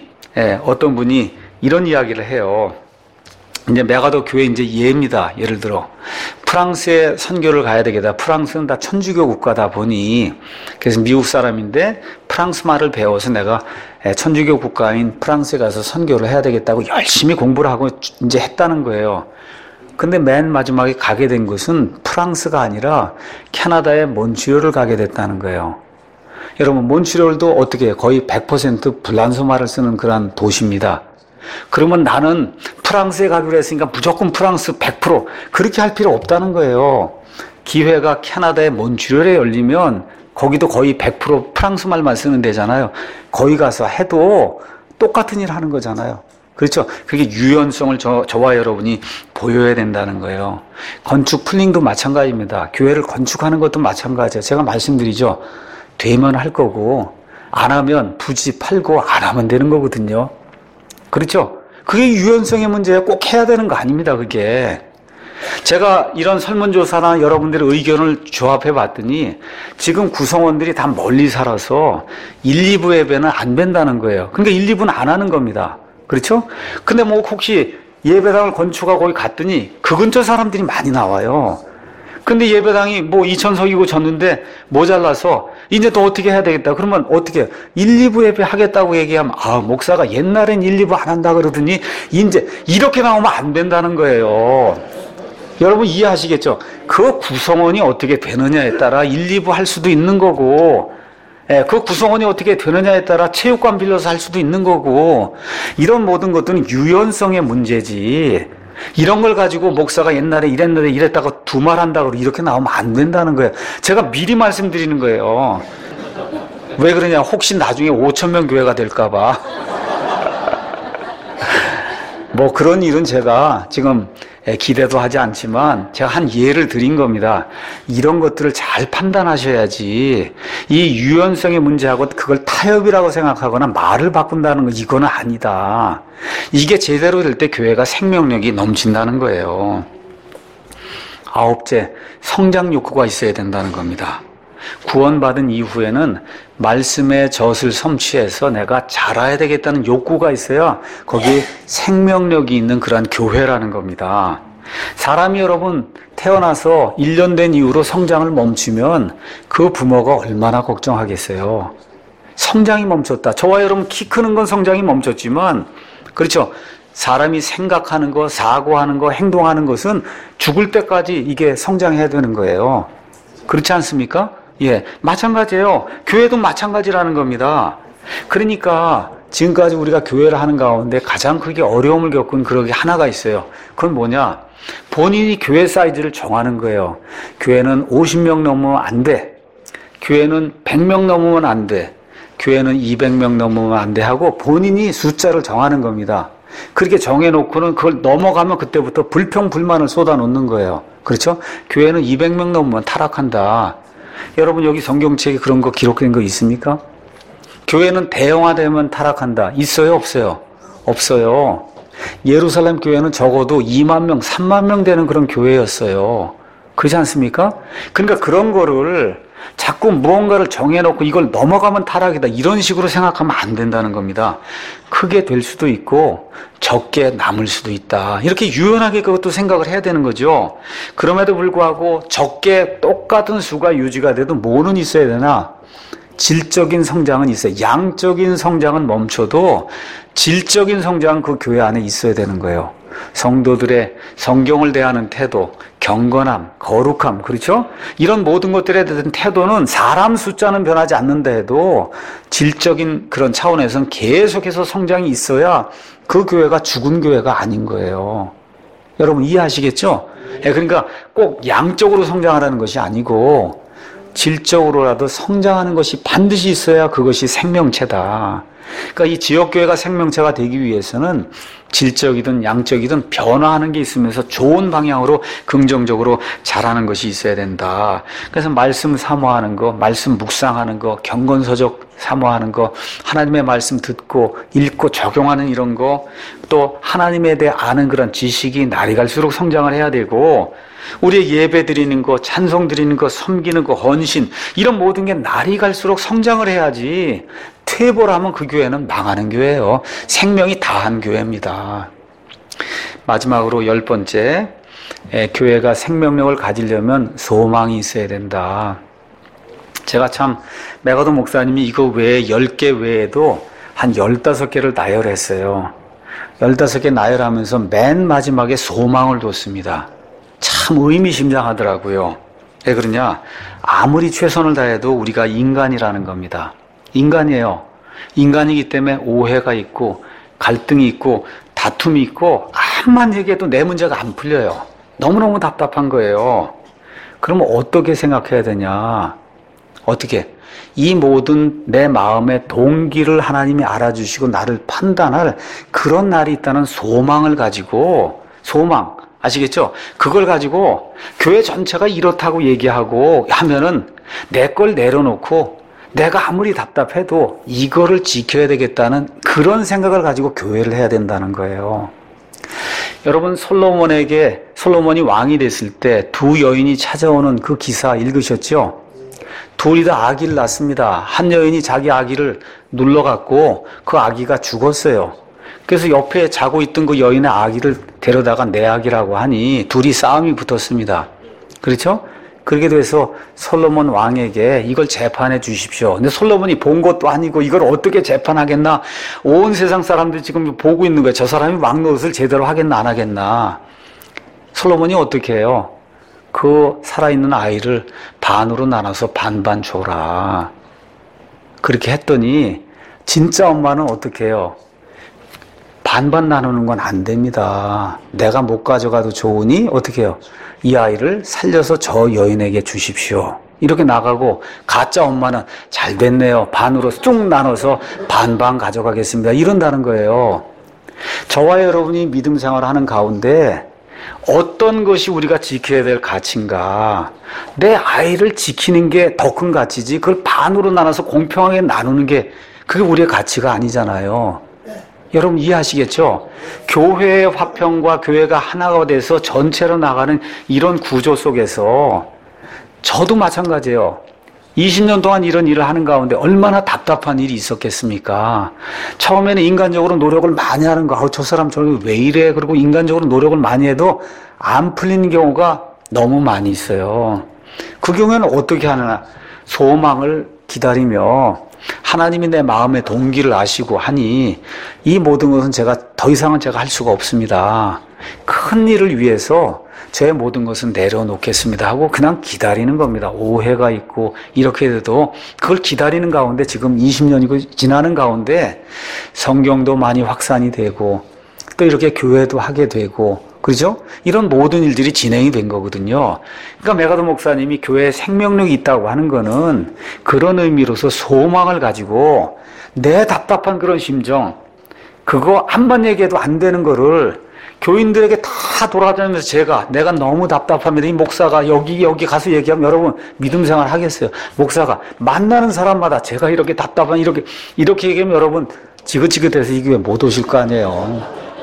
이런 이야기를 해요. 이제 메가도 교회 이제 예입니다. 예를 들어 프랑스에 선교를 가야 되겠다. 프랑스는 다 천주교 국가다 보니 그래서 미국 사람인데 프랑스 말을 배워서 내가 천주교 국가인 프랑스에 가서 선교를 해야 되겠다고 열심히 공부를 하고 이제 했다는 거예요. 근데 맨 마지막에 가게 된 곳은 프랑스가 아니라 캐나다의 몬트리올을 가게 됐다는 거예요. 여러분 몬트리올도 어떻게 해요? 거의 100% 불란서 말을 쓰는 그런 도시입니다. 그러면 나는 프랑스에 가기로 했으니까 무조건 프랑스 100% 그렇게 할 필요 없다는 거예요. 기회가 캐나다의 몬트리올에 열리면 거기도 거의 100% 프랑스 말만 쓰는 데잖아요. 거기 가서 해도 똑같은 일 하는 거잖아요. 그렇죠? 그게 유연성을 저와 여러분이 보여야 된다는 거예요. 건축 플링도 마찬가지입니다. 교회를 건축하는 것도 마찬가지예요. 제가 말씀드리죠. 되면 할 거고 안 하면 부지 팔고 안 하면 되는 거거든요. 그렇죠? 그게 유연성의 문제예요. 꼭 해야 되는 거 아닙니다, 그게. 제가 이런 설문조사나 여러분들의 의견을 조합해 봤더니 지금 구성원들이 다 멀리 살아서 1, 2부 예배는 안 된다는 거예요. 그러니까 1, 2부는 안 하는 겁니다. 그렇죠? 근데 뭐 혹시 예배당을 건축하고 거기 갔더니 그 근처 사람들이 많이 나와요. 근데 예배당이 뭐 2,000석이고 졌는데 모자라서 이제 또 어떻게 해야 되겠다. 그러면 어떻게 1, 2부 예배 하겠다고 얘기하면 목사가 옛날엔 1, 2부 안 한다 그러더니 이제 이렇게 나오면 안 된다는 거예요. 여러분 이해하시겠죠? 그 구성원이 어떻게 되느냐에 따라 1, 2부 할 수도 있는 거고 그 구성원이 어떻게 되느냐에 따라 체육관 빌려서 할 수도 있는 거고 이런 모든 것들은 유연성의 문제지 이런 걸 가지고 목사가 옛날에 이랬는데 이랬다가 두말한다고 이렇게 나오면 안 된다는 거예요. 제가 미리 말씀드리는 거예요. 왜 그러냐? 혹시 나중에 5,000명 교회가 될까 봐. 뭐 그런 일은 제가 지금 기대도 하지 않지만 제가 한 예를 드린 겁니다. 이런 것들을 잘 판단하셔야지 이 유연성의 문제하고 그걸 타협이라고 생각하거나 말을 바꾼다는 거 이거는 아니다. 이게 제대로 될 때 교회가 생명력이 넘친다는 거예요. 9째, 성장 욕구가 있어야 된다는 겁니다. 구원받은 이후에는 말씀의 젖을 섭취해서 내가 자라야 되겠다는 욕구가 있어야 거기에 생명력이 있는 그런 교회라는 겁니다. 사람이 여러분 태어나서 1년 된 이후로 성장을 멈추면 그 부모가 얼마나 걱정하겠어요. 성장이 멈췄다. 저와 여러분 키 크는 건 성장이 멈췄지만 그렇죠. 사람이 생각하는 거, 사고하는 거, 행동하는 것은 죽을 때까지 이게 성장해야 되는 거예요. 그렇지 않습니까? 예, 마찬가지예요. 교회도 마찬가지라는 겁니다. 그러니까 지금까지 우리가 교회를 하는 가운데 가장 크게 어려움을 겪은 그러게 하나가 있어요. 그건 뭐냐? 본인이 교회 사이즈를 정하는 거예요. 교회는 50명 넘으면 안 돼. 교회는 100명 넘으면 안 돼. 교회는 200명 넘으면 안 돼 하고 본인이 숫자를 정하는 겁니다. 그렇게 정해놓고는 그걸 넘어가면 그때부터 불평불만을 쏟아놓는 거예요. 그렇죠? 교회는 200명 넘으면 타락한다. 여러분 여기 성경책에 그런 거 기록된 거 있습니까? 교회는 대형화되면 타락한다. 있어요? 없어요? 없어요. 예루살렘 교회는 적어도 2만 명, 3만 명 되는 그런 교회였어요. 그렇지 않습니까? 그러니까 그런 거를 자꾸 무언가를 정해놓고 이걸 넘어가면 타락이다. 이런 식으로 생각하면 안 된다는 겁니다. 크게 될 수도 있고 적게 남을 수도 있다. 이렇게 유연하게 그것도 생각을 해야 되는 거죠. 그럼에도 불구하고 적게 똑같은 수가 유지가 돼도 뭐는 있어야 되나? 질적인 성장은 있어요. 양적인 성장은 멈춰도 질적인 성장은 그 교회 안에 있어야 되는 거예요. 성도들의 성경을 대하는 태도, 경건함, 거룩함, 그렇죠? 이런 모든 것들에 대한 태도는 사람 숫자는 변하지 않는다 해도 질적인 그런 차원에서는 계속해서 성장이 있어야 그 교회가 죽은 교회가 아닌 거예요. 여러분 이해하시겠죠? 그러니까 꼭 양적으로 성장하라는 것이 아니고 질적으로라도 성장하는 것이 반드시 있어야 그것이 생명체다. 그러니까 이 지역교회가 생명체가 되기 위해서는 질적이든 양적이든 변화하는 게 있으면서 좋은 방향으로 긍정적으로 자라는 것이 있어야 된다. 그래서 말씀 사모하는 거, 말씀 묵상하는 거, 경건서적 사모하는 거, 하나님의 말씀 듣고 읽고 적용하는 이런 거, 또 하나님에 대해 아는 그런 지식이 날이 갈수록 성장을 해야 되고, 우리의 예배 드리는 거, 찬송 드리는 거, 섬기는 거, 헌신 이런 모든 게 날이 갈수록 성장을 해야지 퇴보하면 그 교회는 망하는 교회예요. 생명이 다한 교회입니다. 마지막으로 10번째, 교회가 생명력을 가지려면 소망이 있어야 된다. 제가 참 메가도 목사님이 이거 외에 10개 외에도 한 15개를 나열했어요. 15개 나열하면서 맨 마지막에 소망을 뒀습니다. 참 의미심장하더라고요. 왜 그러냐? 아무리 최선을 다해도 우리가 인간이라는 겁니다. 인간이에요. 인간이기 때문에 오해가 있고 갈등이 있고 다툼이 있고 암만 얘기해도 내 문제가 안 풀려요. 너무너무 답답한 거예요. 그러면 어떻게 생각해야 되냐? 어떻게? 이 모든 내 마음의 동기를 하나님이 알아주시고 나를 판단할 그런 날이 있다는 소망을 가지고, 소망 아시겠죠? 그걸 가지고 교회 전체가 이렇다고 얘기하고 하면은 내 걸 내려놓고 내가 아무리 답답해도 이거를 지켜야 되겠다는 그런 생각을 가지고 교회를 해야 된다는 거예요. 여러분 솔로몬이 왕이 됐을 때 두 여인이 찾아오는 그 기사 읽으셨죠? 둘이 다 아기를 낳습니다. 한 여인이 자기 아기를 눌러갖고 그 아기가 죽었어요. 그래서 옆에 자고 있던 그 여인의 아기를 데려다가 내 아기라고 하니 둘이 싸움이 붙었습니다. 그렇죠? 그렇게 돼서 솔로몬 왕에게 이걸 재판해 주십시오. 근데 솔로몬이 본 것도 아니고 이걸 어떻게 재판하겠나? 온 세상 사람들이 지금 보고 있는 거예요. 저 사람이 왕 노릇을 제대로 하겠나 안 하겠나? 솔로몬이 어떻게 해요? 그 살아있는 아이를 반으로 나눠서 반반 줘라. 그렇게 했더니 진짜 엄마는 어떻게 해요? 반반 나누는 건 안 됩니다. 내가 못 가져가도 좋으니 어떻게 해요? 이 아이를 살려서 저 여인에게 주십시오. 이렇게 나가고 가짜 엄마는 잘 됐네요. 반으로 쭉 나눠서 반반 가져가겠습니다. 이런다는 거예요. 저와 여러분이 믿음 생활을 하는 가운데 어떤 것이 우리가 지켜야 될 가치인가? 내 아이를 지키는 게 더 큰 가치지 그걸 반으로 나눠서 공평하게 나누는 게 그게 우리의 가치가 아니잖아요. 여러분 이해하시겠죠? 교회의 화평과 교회가 하나가 돼서 전체로 나가는 이런 구조 속에서 저도 마찬가지예요. 20년 동안 이런 일을 하는 가운데 얼마나 답답한 일이 있었겠습니까? 처음에는 인간적으로 노력을 많이 하는 거, 저 사람 저기 왜 이래? 그리고 인간적으로 노력을 많이 해도 안 풀리는 경우가 너무 많이 있어요. 그 경우에는 어떻게 하나? 소망을 기다리며 하나님이 내 마음의 동기를 아시고 하니 이 모든 것은 더 이상은 제가 할 수가 없습니다. 큰 일을 위해서 제 모든 것은 내려놓겠습니다 하고 그냥 기다리는 겁니다. 오해가 있고 이렇게 돼도 그걸 기다리는 가운데 지금 20년이 지나는 가운데 성경도 많이 확산이 되고 또 이렇게 교회도 하게 되고 그렇죠? 이런 모든 일들이 진행이 된 거거든요. 그러니까 메가더 목사님이 교회에 생명력이 있다고 하는 거는 그런 의미로서 소망을 가지고 내 답답한 그런 심정, 그거 한 번 얘기해도 안 되는 거를 교인들에게 다 돌아다니면서 내가 너무 답답합니다. 이 목사가 여기 가서 얘기하면 여러분 믿음 생활 하겠어요? 목사가 만나는 사람마다 제가 이렇게 답답한 이렇게 얘기하면 여러분 지긋지긋해서 이 교회 못 오실 거 아니에요.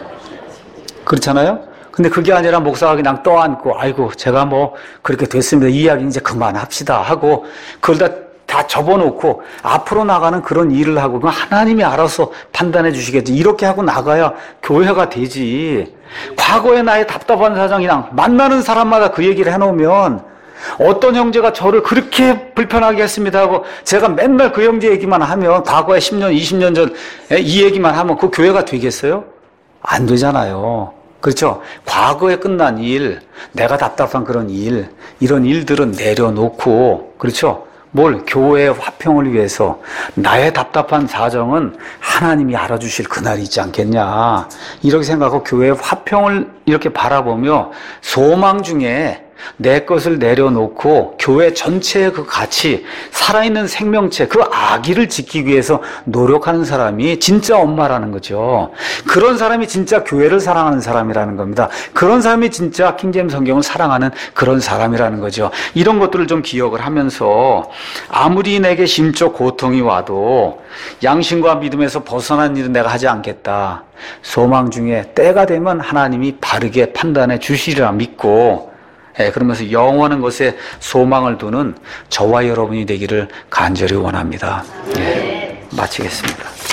그렇잖아요? 근데 그게 아니라 목사가 그냥 떠안고 아이고 제가 뭐 그렇게 됐습니다. 이 이야기 이제 그만합시다 하고 그걸 다 접어놓고 앞으로 나가는 그런 일을 하고 그건 하나님이 알아서 판단해 주시겠지. 이렇게 하고 나가야 교회가 되지. 과거의 나의 답답한 사정이랑 만나는 사람마다 그 얘기를 해놓으면 어떤 형제가 저를 그렇게 불편하게 했습니다 하고 제가 맨날 그 형제 얘기만 하면 과거에 10년, 20년 전 이 얘기만 하면 그 교회가 되겠어요? 안 되잖아요. 그렇죠? 과거에 끝난 일, 내가 답답한 그런 일, 이런 일들은 내려놓고, 그렇죠? 교회의 화평을 위해서 나의 답답한 사정은 하나님이 알아주실 그날이 있지 않겠냐. 이렇게 생각하고 교회의 화평을 이렇게 바라보며 소망 중에 내 것을 내려놓고 교회 전체의 그 가치, 살아있는 생명체, 그 아기를 지키기 위해서 노력하는 사람이 진짜 엄마라는 거죠. 그런 사람이 진짜 교회를 사랑하는 사람이라는 겁니다. 그런 사람이 진짜 킹제임스 성경을 사랑하는 그런 사람이라는 거죠. 이런 것들을 좀 기억을 하면서 아무리 내게 심적 고통이 와도 양심과 믿음에서 벗어난 일은 내가 하지 않겠다. 소망 중에 때가 되면 하나님이 바르게 판단해 주시리라 믿고 그러면서 영원한 것에 소망을 두는 저와 여러분이 되기를 간절히 원합니다. 마치겠습니다.